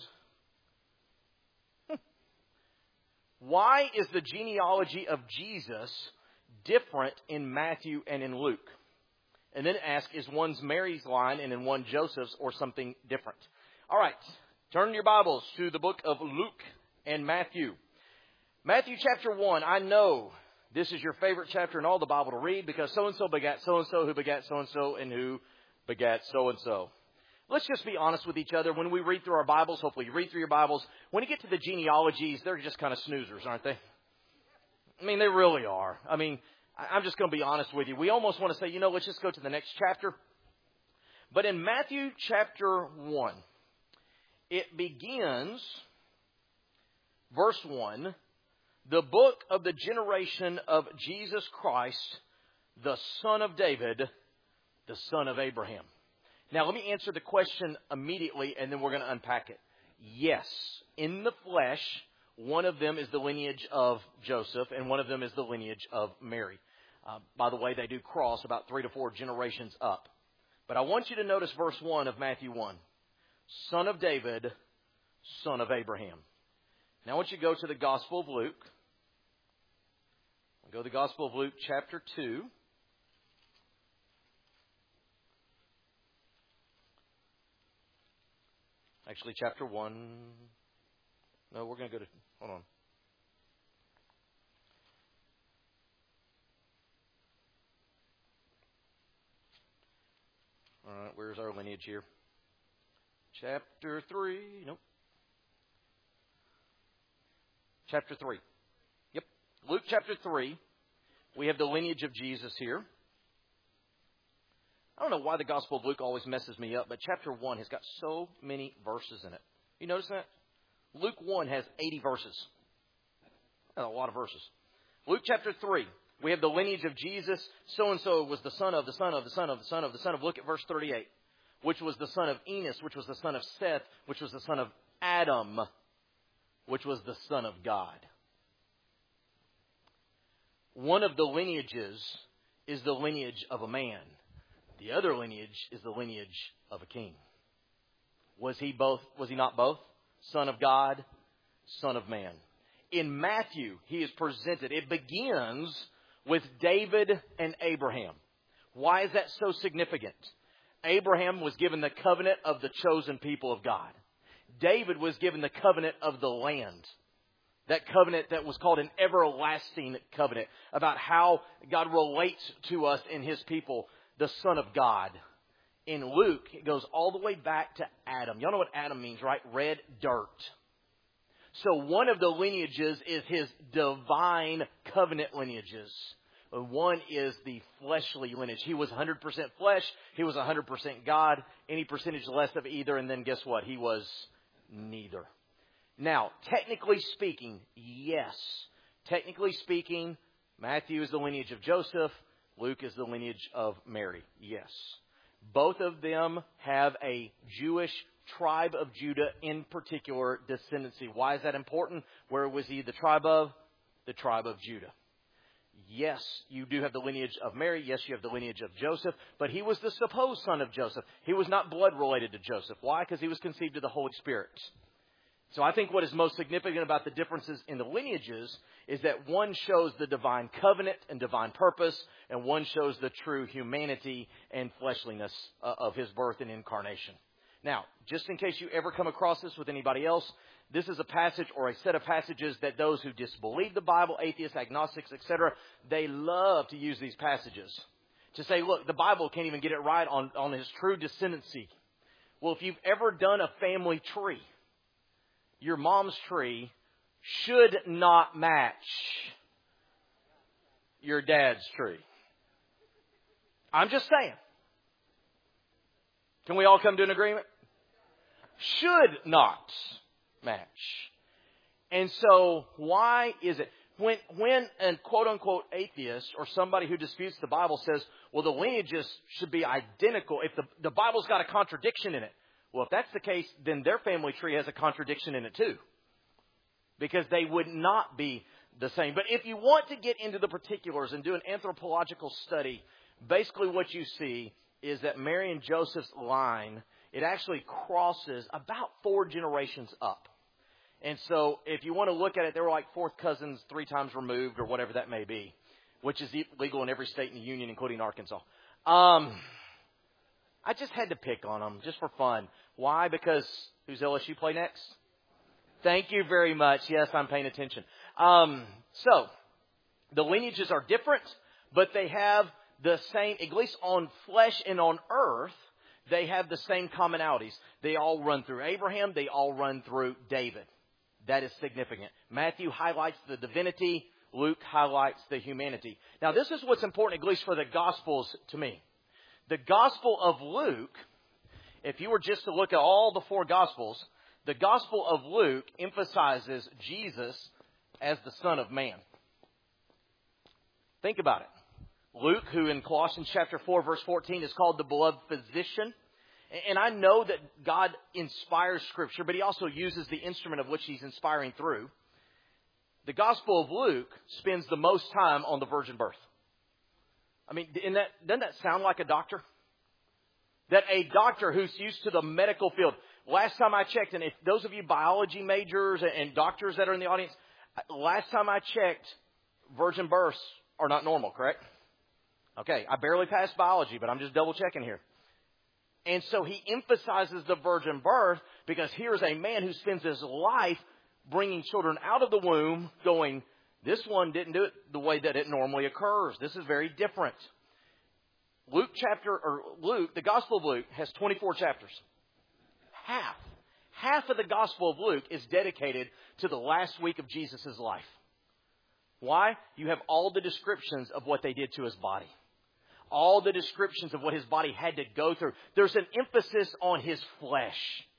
why is the genealogy of Jesus different in Matthew and in Luke? And then ask, is one's Mary's line and in one Joseph's or something different? All right. Turn your Bibles to the book of Luke and Matthew. Matthew chapter one. I know this is your favorite chapter in all the Bible to read because so-and-so begat so-and-so who begat so-and-so and who begat so-and-so. Let's just be honest with each other. When we read through our Bibles, hopefully you read through your Bibles, when you get to the genealogies, they're just kind of snoozers, aren't they? I mean, they really are. I mean, I'm just going to be honest with you. We almost want to say, you know, let's just go to the next chapter. But in Matthew chapter one, it begins, verse one, the book of the generation of Jesus Christ, the son of David, the son of Abraham. Now, let me answer the question immediately, and then we're going to unpack it. Yes, in the flesh, one of them is the lineage of Joseph, and one of them is the lineage of Mary. Uh, by the way, they do cross about three to four generations up. But I want you to notice verse one of Matthew one. Son of David, son of Abraham. Now I want you to go to the Gospel of Luke. Go to the Gospel of Luke, chapter two. Actually, chapter one. No, we're going to go to... Hold on. All right, where's our lineage here? Chapter three. Nope. Chapter three. Yep. Luke chapter three. We have the lineage of Jesus here. I don't know why the Gospel of Luke always messes me up, but chapter one has got so many verses in it. You notice that? Luke one has eighty verses. That's a lot of verses. Luke chapter three, we have the lineage of Jesus. So-and-so was the son of, the son of, the son of, the son of, the son of. Look at verse thirty-eight. Which was the son of Enos, which was the son of Seth, which was the son of Adam, which was the son of God. One of the lineages is the lineage of a man. The other lineage is the lineage of a king. Was he both? Was he not both? Son of God, son of man. In Matthew, he is presented. It begins with David and Abraham. Why is that so significant? Abraham was given the covenant of the chosen people of God. David was given the covenant of the land. That covenant that was called an everlasting covenant, about how God relates to us in His people, the Son of God. In Luke, it goes all the way back to Adam. Y'all know what Adam means, right? Red dirt. So one of the lineages is His divine covenant lineages. One is the fleshly lineage. He was one hundred percent flesh. He was one hundred percent God. Any percentage less of either, and then guess what? He was neither. Now, technically speaking, yes. Technically speaking, Matthew is the lineage of Joseph. Luke is the lineage of Mary. Yes. Both of them have a Jewish tribe of Judah in particular descendancy. Why is that important? Where was he the tribe of? The tribe of Judah. Yes, you do have the lineage of Mary. Yes, you have the lineage of Joseph. But he was the supposed son of Joseph. He was not blood related to Joseph. Why? Because he was conceived of the Holy Spirit. So I think what is most significant about the differences in the lineages is that one shows the divine covenant and divine purpose, and one shows the true humanity and fleshliness of His birth and incarnation. Now, just in case you ever come across this with anybody else, this is a passage or a set of passages that those who disbelieve the Bible, atheists, agnostics, et cetera, they love to use these passages to say, look, the Bible can't even get it right on, on His true descendancy. Well, if you've ever done a family tree, your mom's tree should not match your dad's tree. I'm just saying. Can we all come to an agreement? Should not match. And so why is it? When, when a quote-unquote atheist or somebody who disputes the Bible says, well, the lineages should be identical if the, the Bible's got a contradiction in it. Well, if that's the case, then their family tree has a contradiction in it too. Because they would not be the same. But if you want to get into the particulars and do an anthropological study, basically what you see is that Mary and Joseph's line, it actually crosses about four generations up. And so if you want to look at it, they were like fourth cousins three times removed or whatever that may be, which is legal in every state in the union, including Arkansas. Um... I just had to pick on them just for fun. Why? Because who's L S U play next? Thank you very much. Yes, I'm paying attention. Um, so, the lineages are different, but they have the same, at least on flesh and on earth, they have the same commonalities. They all run through Abraham. They all run through David. That is significant. Matthew highlights the divinity. Luke highlights the humanity. Now, this is what's important, at least for the Gospels to me. The Gospel of Luke, if you were just to look at all the four Gospels, the Gospel of Luke emphasizes Jesus as the Son of Man. Think about it. Luke, who in Colossians chapter four, verse fourteen, is called the beloved physician. And I know that God inspires Scripture, but He also uses the instrument of which He's inspiring through. The Gospel of Luke spends the most time on the virgin birth. I mean, in that, doesn't that sound like a doctor? That a doctor who's used to the medical field. Last time I checked, and if those of you biology majors and doctors that are in the audience, last time I checked, virgin births are not normal, correct? Okay, I barely passed biology, but I'm just double checking here. And so he emphasizes the virgin birth because here's a man who spends his life bringing children out of the womb going, this one didn't do it the way that it normally occurs. This is very different. Luke chapter, or Luke, the Gospel of Luke has twenty-four chapters. Half, half of the Gospel of Luke is dedicated to the last week of Jesus' life. Why? You have all the descriptions of what they did to His body. All the descriptions of what His body had to go through. There's an emphasis on His flesh.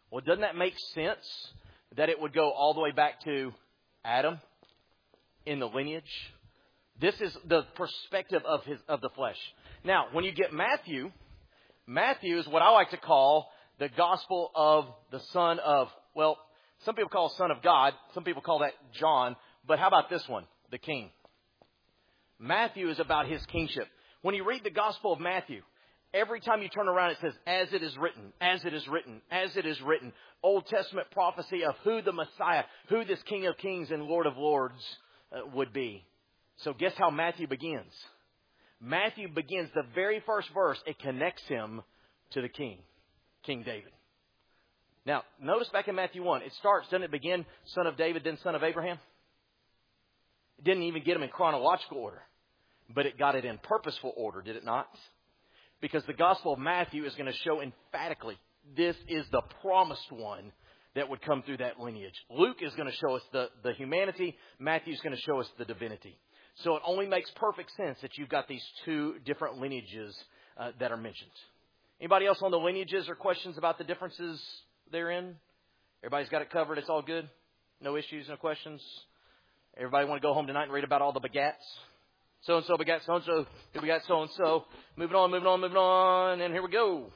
Well, doesn't that make sense that it would go all the way back to Adam in the lineage? This is the perspective of his of the flesh. Now, when you get Matthew, Matthew is what I like to call the gospel of the son of, well, some people call it son of God. Some people call that John. But how about this one? The king. Matthew is about his kingship. When you read the gospel of Matthew, every time you turn around, it says, as it is written, as it is written, as it is written. Old Testament prophecy of who the Messiah, who this King of Kings and Lord of Lords uh, would be. So guess how Matthew begins? Matthew begins the very first verse. It connects him to the king, King David. Now, notice back in Matthew one, it starts, doesn't it begin, son of David, then son of Abraham? It didn't even get them in chronological order, but it got it in purposeful order, did it not? Because the Gospel of Matthew is going to show emphatically this is the promised one that would come through that lineage. Luke is going to show us the, the humanity. Matthew is going to show us the divinity. So it only makes perfect sense that you've got these two different lineages uh, that are mentioned. Anybody else on the lineages or questions about the differences therein? Everybody's got it covered. It's all good. No issues, no questions. Everybody want to go home tonight and read about all the begats? So-and-so begat so-and-so, who begat so-and-so. Moving on, moving on, moving on. And here we go.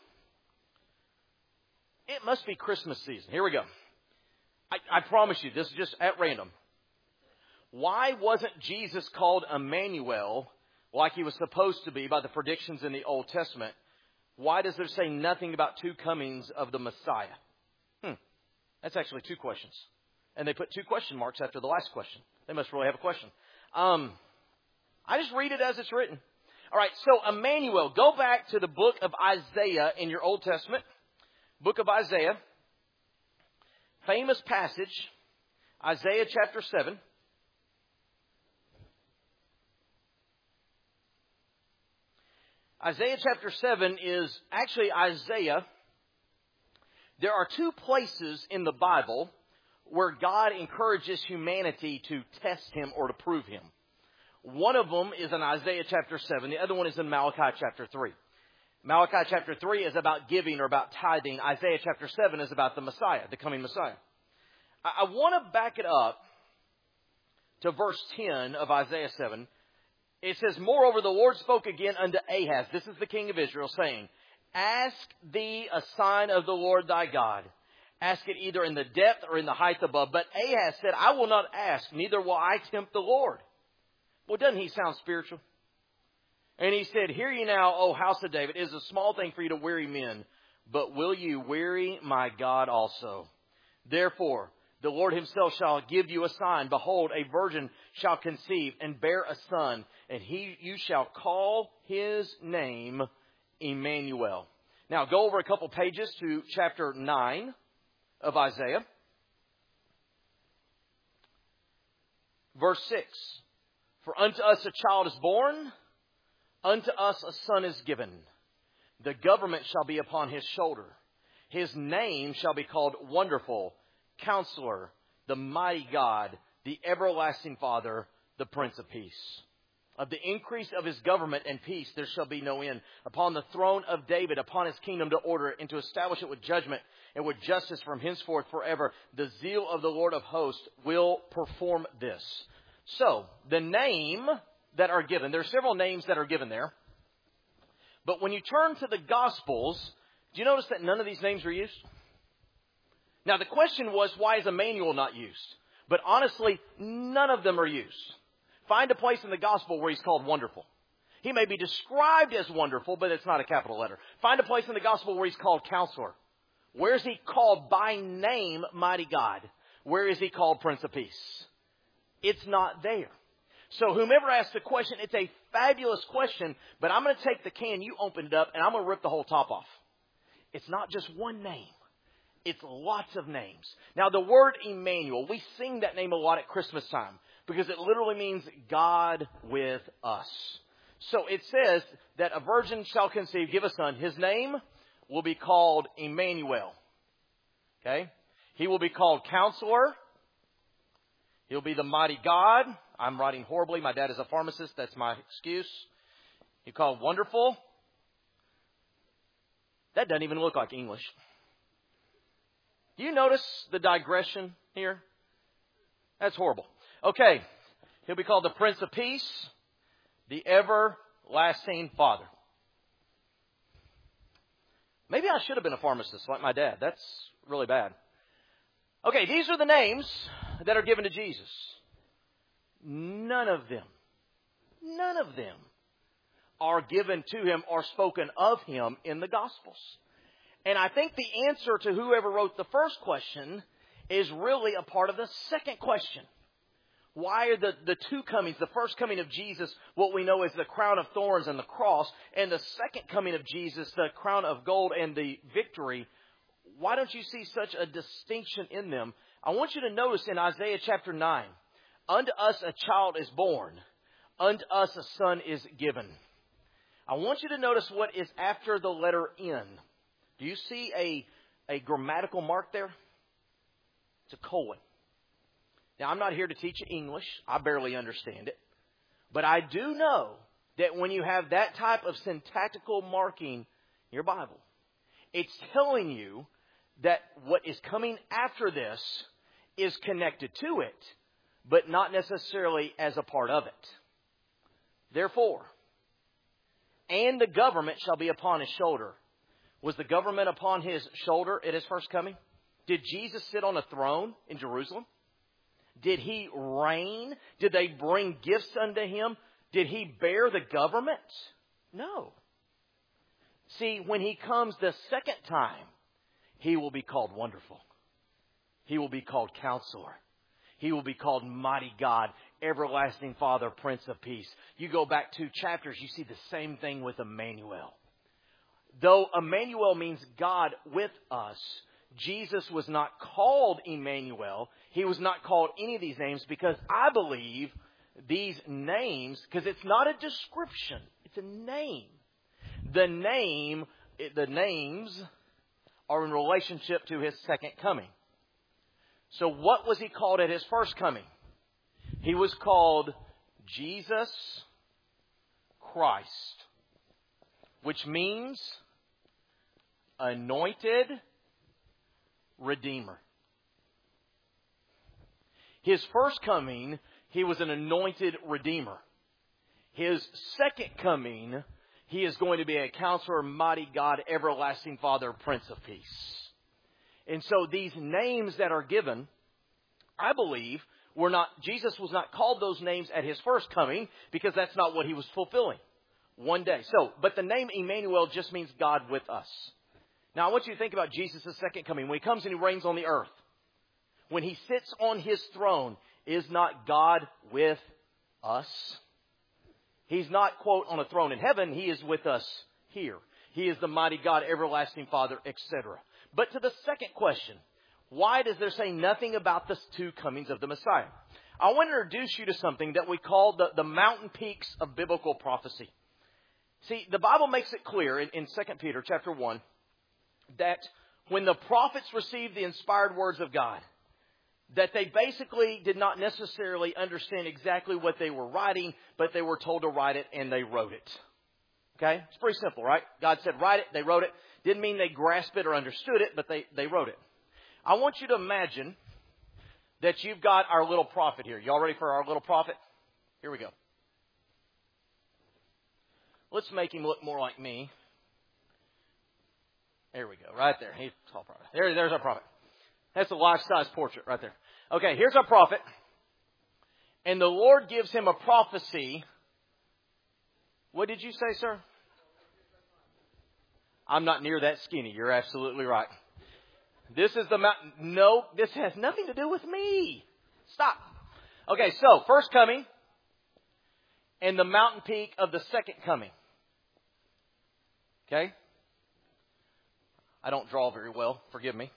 It must be Christmas season. Here we go. I, I promise you, this is just at random. Why wasn't Jesus called Emmanuel like he was supposed to be by the predictions in the Old Testament? Why does there say nothing about two comings of the Messiah? Hmm. That's actually two questions. And they put two question marks after the last question. They must really have a question. Um, I just read it as it's written. All right, so Emmanuel, go back to the book of Isaiah in your Old Testament. Book of Isaiah. Famous passage. Isaiah chapter seven. Isaiah chapter seven is actually Isaiah. There are two places in the Bible where God encourages humanity to test him or to prove him. One of them is in Isaiah chapter seven. The other one is in Malachi chapter three. Malachi chapter three is about giving or about tithing. Isaiah chapter seven is about the Messiah, the coming Messiah. I, I want to back it up to verse ten of Isaiah seven. It says, moreover, the Lord spoke again unto Ahaz. This is the king of Israel, saying, ask thee a sign of the Lord thy God. Ask it either in the depth or in the height above. But Ahaz said, I will not ask, neither will I tempt the Lord. Well, doesn't he sound spiritual? And he said, hear ye now, O house of David, it is a small thing for you to weary men, but will you weary my God also? Therefore, the Lord himself shall give you a sign. Behold, a virgin shall conceive and bear a son, and he you shall call his name Emmanuel. Now, go over a couple pages to chapter nine of Isaiah. Verse six. For unto us a child is born, unto us a son is given. The government shall be upon his shoulder. His name shall be called Wonderful, Counselor, the Mighty God, the Everlasting Father, the Prince of Peace. Of the increase of his government and peace there shall be no end. Upon the throne of David, upon his kingdom to order it and to establish it with judgment and with justice from henceforth forever. The zeal of the Lord of hosts will perform this. So, the name that are given, there are several names that are given there. But when you turn to the Gospels, do you notice that none of these names are used? Now, the question was, why is Emmanuel not used? But honestly, none of them are used. Find a place in the Gospel where he's called Wonderful. He may be described as wonderful, but it's not a capital letter. Find a place in the Gospel where he's called Counselor. Where is he called by name Mighty God? Where is he called Prince of Peace? It's not there. So whomever asked the question, it's a fabulous question, but I'm going to take the can you opened it up and I'm going to rip the whole top off. It's not just one name. It's lots of names. Now, the word Emmanuel, we sing that name a lot at Christmas time because it literally means God with us. So it says that a virgin shall conceive, give a son. His name will be called Emmanuel. Okay? He will be called Counselor. He'll be the Mighty God. I'm writing horribly. My dad is a pharmacist. That's my excuse. He'll be called Wonderful. That doesn't even look like English. Do you notice the digression here? That's horrible. Okay. He'll be called the Prince of Peace, the Everlasting Father. Maybe I should have been a pharmacist like my dad. That's really bad. Okay, these are the names that are given to Jesus. None of them, none of them are given to Him or spoken of Him in the Gospels. And I think the answer to whoever wrote the first question is really a part of the second question. Why are the, the two comings, the first coming of Jesus, what we know is the crown of thorns and the cross, and the second coming of Jesus, the crown of gold and the victory? Why don't you see such a distinction in them? I want you to notice in Isaiah chapter nine, unto us a child is born, unto us a son is given. I want you to notice what is after the letter N. Do you see a, a grammatical mark there? It's a colon. Now, I'm not here to teach you English. I barely understand it. But I do know that when you have that type of syntactical marking in your Bible, it's telling you that what is coming after this is connected to it, but not necessarily as a part of it. Therefore, and the government shall be upon his shoulder. Was the government upon his shoulder at his first coming? Did Jesus sit on a throne in Jerusalem? Did He reign? Did they bring gifts unto Him? Did He bear the government? No. See, when He comes the second time, He will be called Wonderful. He will be called Counselor. He will be called Mighty God, Everlasting Father, Prince of Peace. You go back two chapters, you see the same thing with Emmanuel. Though Emmanuel means God with us, Jesus was not called Emmanuel. He was not called any of these names because I believe these names, because it's not a description, it's a name. The name, the names are in relationship to His second coming. So what was He called at His first coming? He was called Jesus Christ, which means anointed Redeemer. His first coming, He was an anointed Redeemer. His second coming, He is going to be a Counselor, Mighty God, Everlasting Father, Prince of Peace. And so these names that are given, I believe, were not, Jesus was not called those names at His first coming because that's not what He was fulfilling. One day. So, but the name Emmanuel just means God with us. Now, I want you to think about Jesus' second coming. When He comes and He reigns on the earth, when He sits on His throne, is not God with us? He's not, quote, on a throne in heaven. He is with us here. He is the mighty God, everlasting Father, et cetera. But to the second question, why does there say nothing about the two comings of the Messiah? I want to introduce you to something that we call the, the mountain peaks of biblical prophecy. See, the Bible makes it clear in, in Second Peter chapter one that when the prophets received the inspired words of God, that they basically did not necessarily understand exactly what they were writing, but they were told to write it and they wrote it. Okay? It's pretty simple, right? God said write it, they wrote it. Didn't mean they grasped it or understood it, but they, they wrote it. I want you to imagine that you've got our little prophet here. Y'all ready for our little prophet? Here we go. Let's make him look more like me. There we go. Right there. He's a tall prophet. There, there's our prophet. That's a life-size portrait right there. Okay, here's our prophet. And the Lord gives him a prophecy. What did you say, sir? I'm not near that skinny. You're absolutely right. This is the mountain. No, this has nothing to do with me. Stop. Okay, so first coming and the mountain peak of the second coming. Okay? I don't draw very well. Forgive me.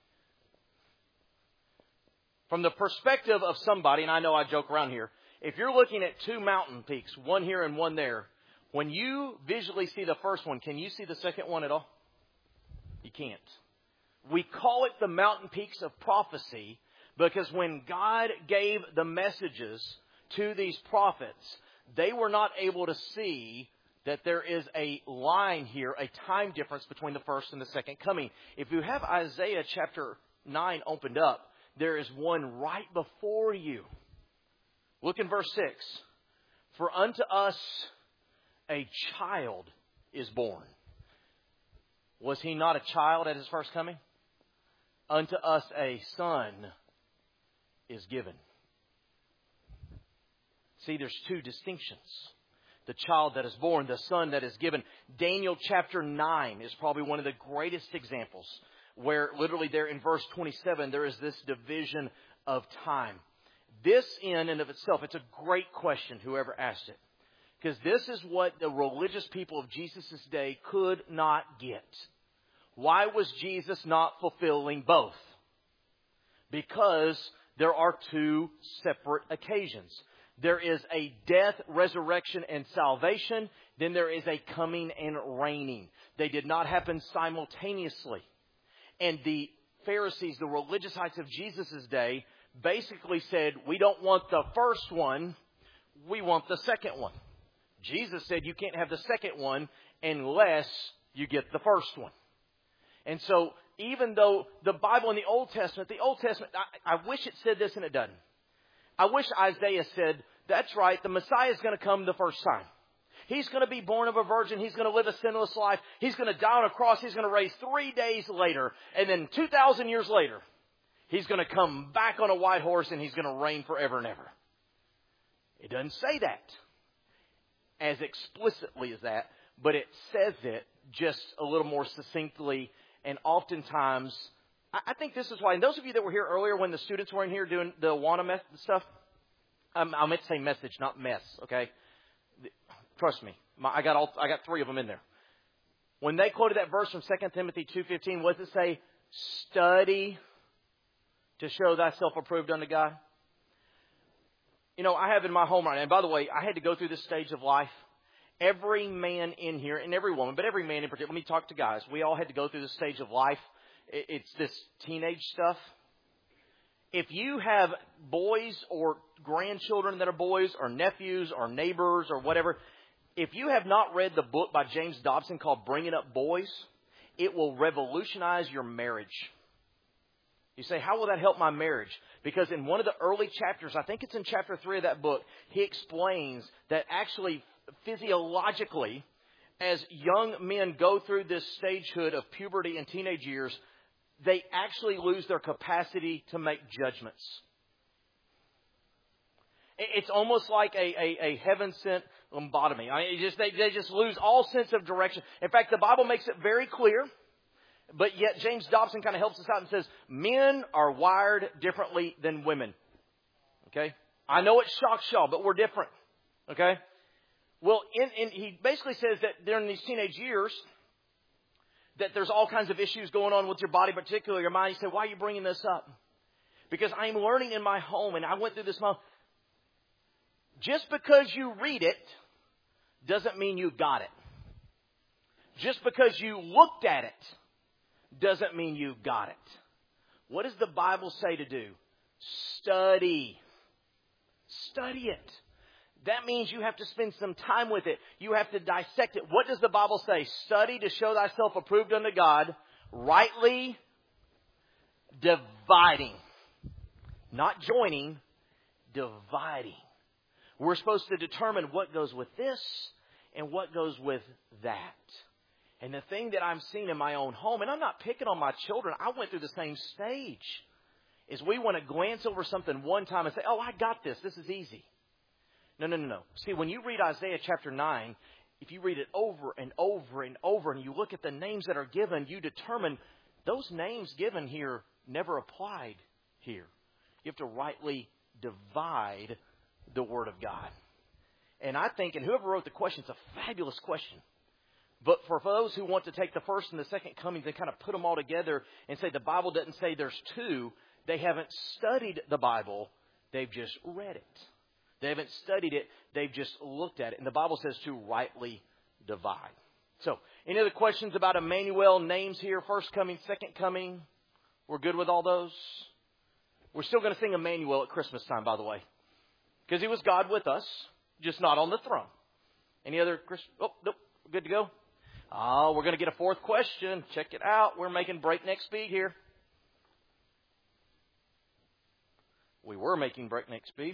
From the perspective of somebody, and I know I joke around here, if you're looking at two mountain peaks, one here and one there, when you visually see the first one, can you see the second one at all? You can't. We call it the mountain peaks of prophecy because when God gave the messages to these prophets, they were not able to see that there is a line here, a time difference between the first and the second coming. If you have Isaiah chapter nine opened up, there is one right before you. Look in verse six. For unto us a child is born. Was he not a child at his first coming? Unto us a son is given. See, there's two distinctions. The child that is born, the son that is given. Daniel chapter nine is probably one of the greatest examples where literally there in verse twenty-seven, there is this division of time. This in and of itself, it's a great question, whoever asked it. Because this is what the religious people of Jesus' day could not get. Why was Jesus not fulfilling both? Because there are two separate occasions. There is a death, resurrection, and salvation. Then there is a coming and reigning. They did not happen simultaneously. And the Pharisees, the religiousites of Jesus' day, basically said, we don't want the first one, we want the second one. Jesus said you can't have the second one unless you get the first one. And so even though the Bible in the Old Testament, the Old Testament, I, I wish it said this and it doesn't. I wish Isaiah said, that's right, the Messiah is going to come the first time. He's going to be born of a virgin. He's going to live a sinless life. He's going to die on a cross. He's going to raise three days later. And then two thousand years later, He's going to come back on a white horse and He's going to reign forever and ever. It doesn't say that as explicitly as that, but it says it just a little more succinctly. And oftentimes, I think this is why, and those of you that were here earlier when the students were in here doing the Awana mess stuff, um, I meant to say message, not mess, okay? Trust me, my, I got all, I got three of them in there. When they quoted that verse from Second Timothy two fifteen, what does it say? Study to show thyself approved unto God. You know, I have in my home right now, and by the way, I had to go through this stage of life. Every man in here, and every woman, but every man in particular, let me talk to guys. We all had to go through this stage of life. It's this teenage stuff. If you have boys or grandchildren that are boys or nephews or neighbors or whatever, if you have not read the book by James Dobson called Bringing Up Boys, it will revolutionize your marriage. You say, how will that help my marriage? Because in one of the early chapters, I think it's in chapter three of that book, he explains that actually physiologically, as young men go through this stagehood of puberty and teenage years, they actually lose their capacity to make judgments. It's almost like a, a, a heaven-sent lobotomy. I mean, just, they, they just lose all sense of direction. In fact, the Bible makes it very clear, but yet James Dobson kind of helps us out and says, men are wired differently than women. Okay? I know it shocks y'all, but we're different. Okay? Well, in, in, he basically says that during these teenage years, that there's all kinds of issues going on with your body, particularly your mind. You say, why are you bringing this up? Because I'm learning in my home, and I went through this. Just because you read it doesn't mean you got it. Just because you looked at it doesn't mean you got it. What does the Bible say to do? Study. Study it. That means you have to spend some time with it. You have to dissect it. What does the Bible say? Study to show thyself approved unto God, rightly dividing. Not joining, dividing. We're supposed to determine what goes with this and what goes with that. And the thing that I'm seeing in my own home, and I'm not picking on my children, I went through the same stage, is we want to glance over something one time and say, oh, I got this. This is easy. No, no, no, no. See, when you read Isaiah chapter nine, if you read it over and over and over and you look at the names that are given, you determine those names given here never applied here. You have to rightly divide the Word of God. And I think, and whoever wrote the question, it's a fabulous question. But for those who want to take the first and the second comings and kind of put them all together and say the Bible doesn't say there's two, they haven't studied the Bible, they've just read it. They haven't studied it. They've just looked at it. And the Bible says to rightly divide. So, any other questions about Emmanuel names here? First coming, second coming. We're good with all those? We're still going to sing Emmanuel at Christmas time, by the way. Because He was God with us, just not on the throne. Any other Christ? Oh, nope. Good to go? Oh, we're going to get a fourth question. Check it out. We're making breakneck speed here. we were making breakneck speed.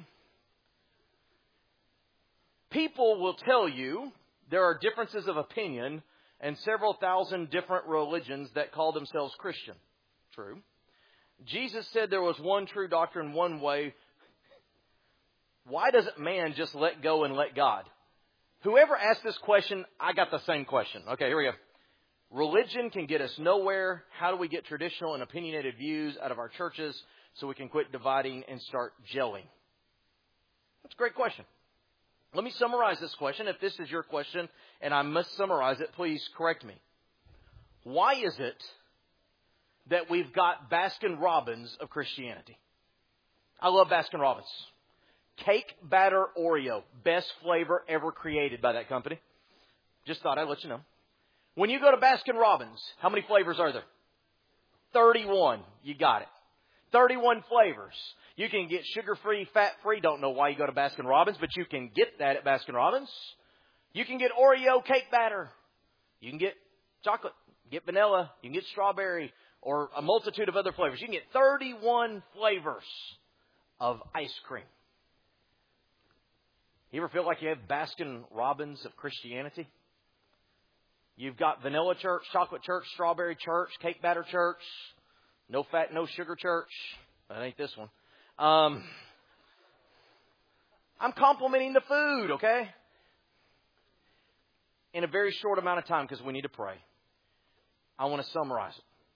People will tell you there are differences of opinion and several thousand different religions that call themselves Christian. True. Jesus said there was one true doctrine, one way. Why doesn't man just let go and let God? Whoever asked this question, I got the same question. Okay, here we go. Religion can get us nowhere. How do we get traditional and opinionated views out of our churches so we can quit dividing and start gelling? That's a great question. Let me summarize this question. If this is your question and I must summarize it, please correct me. Why is it that we've got Baskin Robbins of Christianity? I love Baskin Robbins. Cake batter Oreo. Best flavor ever created by that company. Just thought I'd let you know. When you go to Baskin Robbins, how many flavors are there? thirty-one. You got it. thirty-one flavors. You can get sugar-free, fat-free. Don't know why you go to Baskin Robbins, but you can get that at Baskin Robbins. You can get Oreo cake batter. You can get chocolate, get vanilla, you can get strawberry, or a multitude of other flavors. You can get thirty-one flavors of ice cream. You ever feel like you have Baskin Robbins of Christianity? You've got vanilla church, chocolate church, strawberry church, cake batter church, no fat, no sugar church. That ain't this one. Um, I'm complimenting the food, okay? In a very short amount of time, because we need to pray, I want to summarize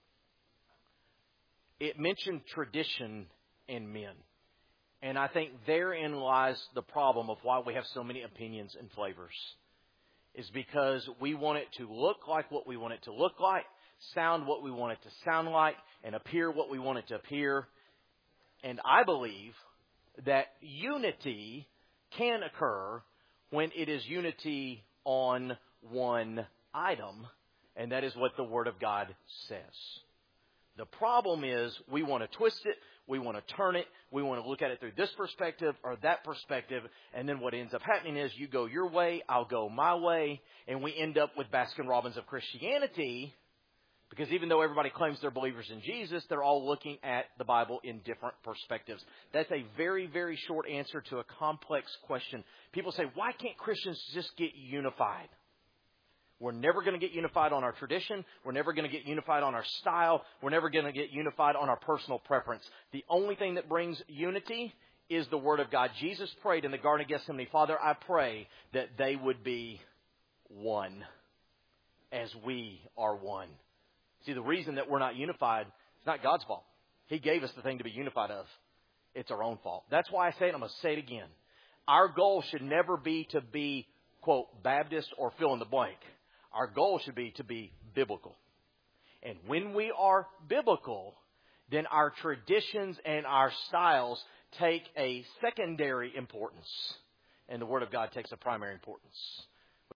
it. It mentioned tradition and men. And I think therein lies the problem of why we have so many opinions and flavors. Is because we want it to look like what we want it to look like, sound what we want it to sound like, and appear what we want it to appear. And I believe that unity can occur when it is unity on one item, and that is what the Word of God says. The problem is we want to twist it, we want to turn it, we want to look at it through this perspective or that perspective, and then what ends up happening is you go your way, I'll go my way, and we end up with Baskin Robbins of Christianity, because even though everybody claims they're believers in Jesus, they're all looking at the Bible in different perspectives. That's a very, very short answer to a complex question. People say, why can't Christians just get unified? We're never going to get unified on our tradition. We're never going to get unified on our style. We're never going to get unified on our personal preference. The only thing that brings unity is the Word of God. Jesus prayed in the Garden of Gethsemane, Father, I pray that they would be one as we are one. See, the reason that we're not unified is not God's fault. He gave us the thing to be unified of. It's our own fault. That's why I say it. I'm going to say it again. Our goal should never be to be, quote, Baptist or fill in the blank. Our goal should be to be biblical. And when we are biblical, then our traditions and our styles take a secondary importance. And the Word of God takes a primary importance.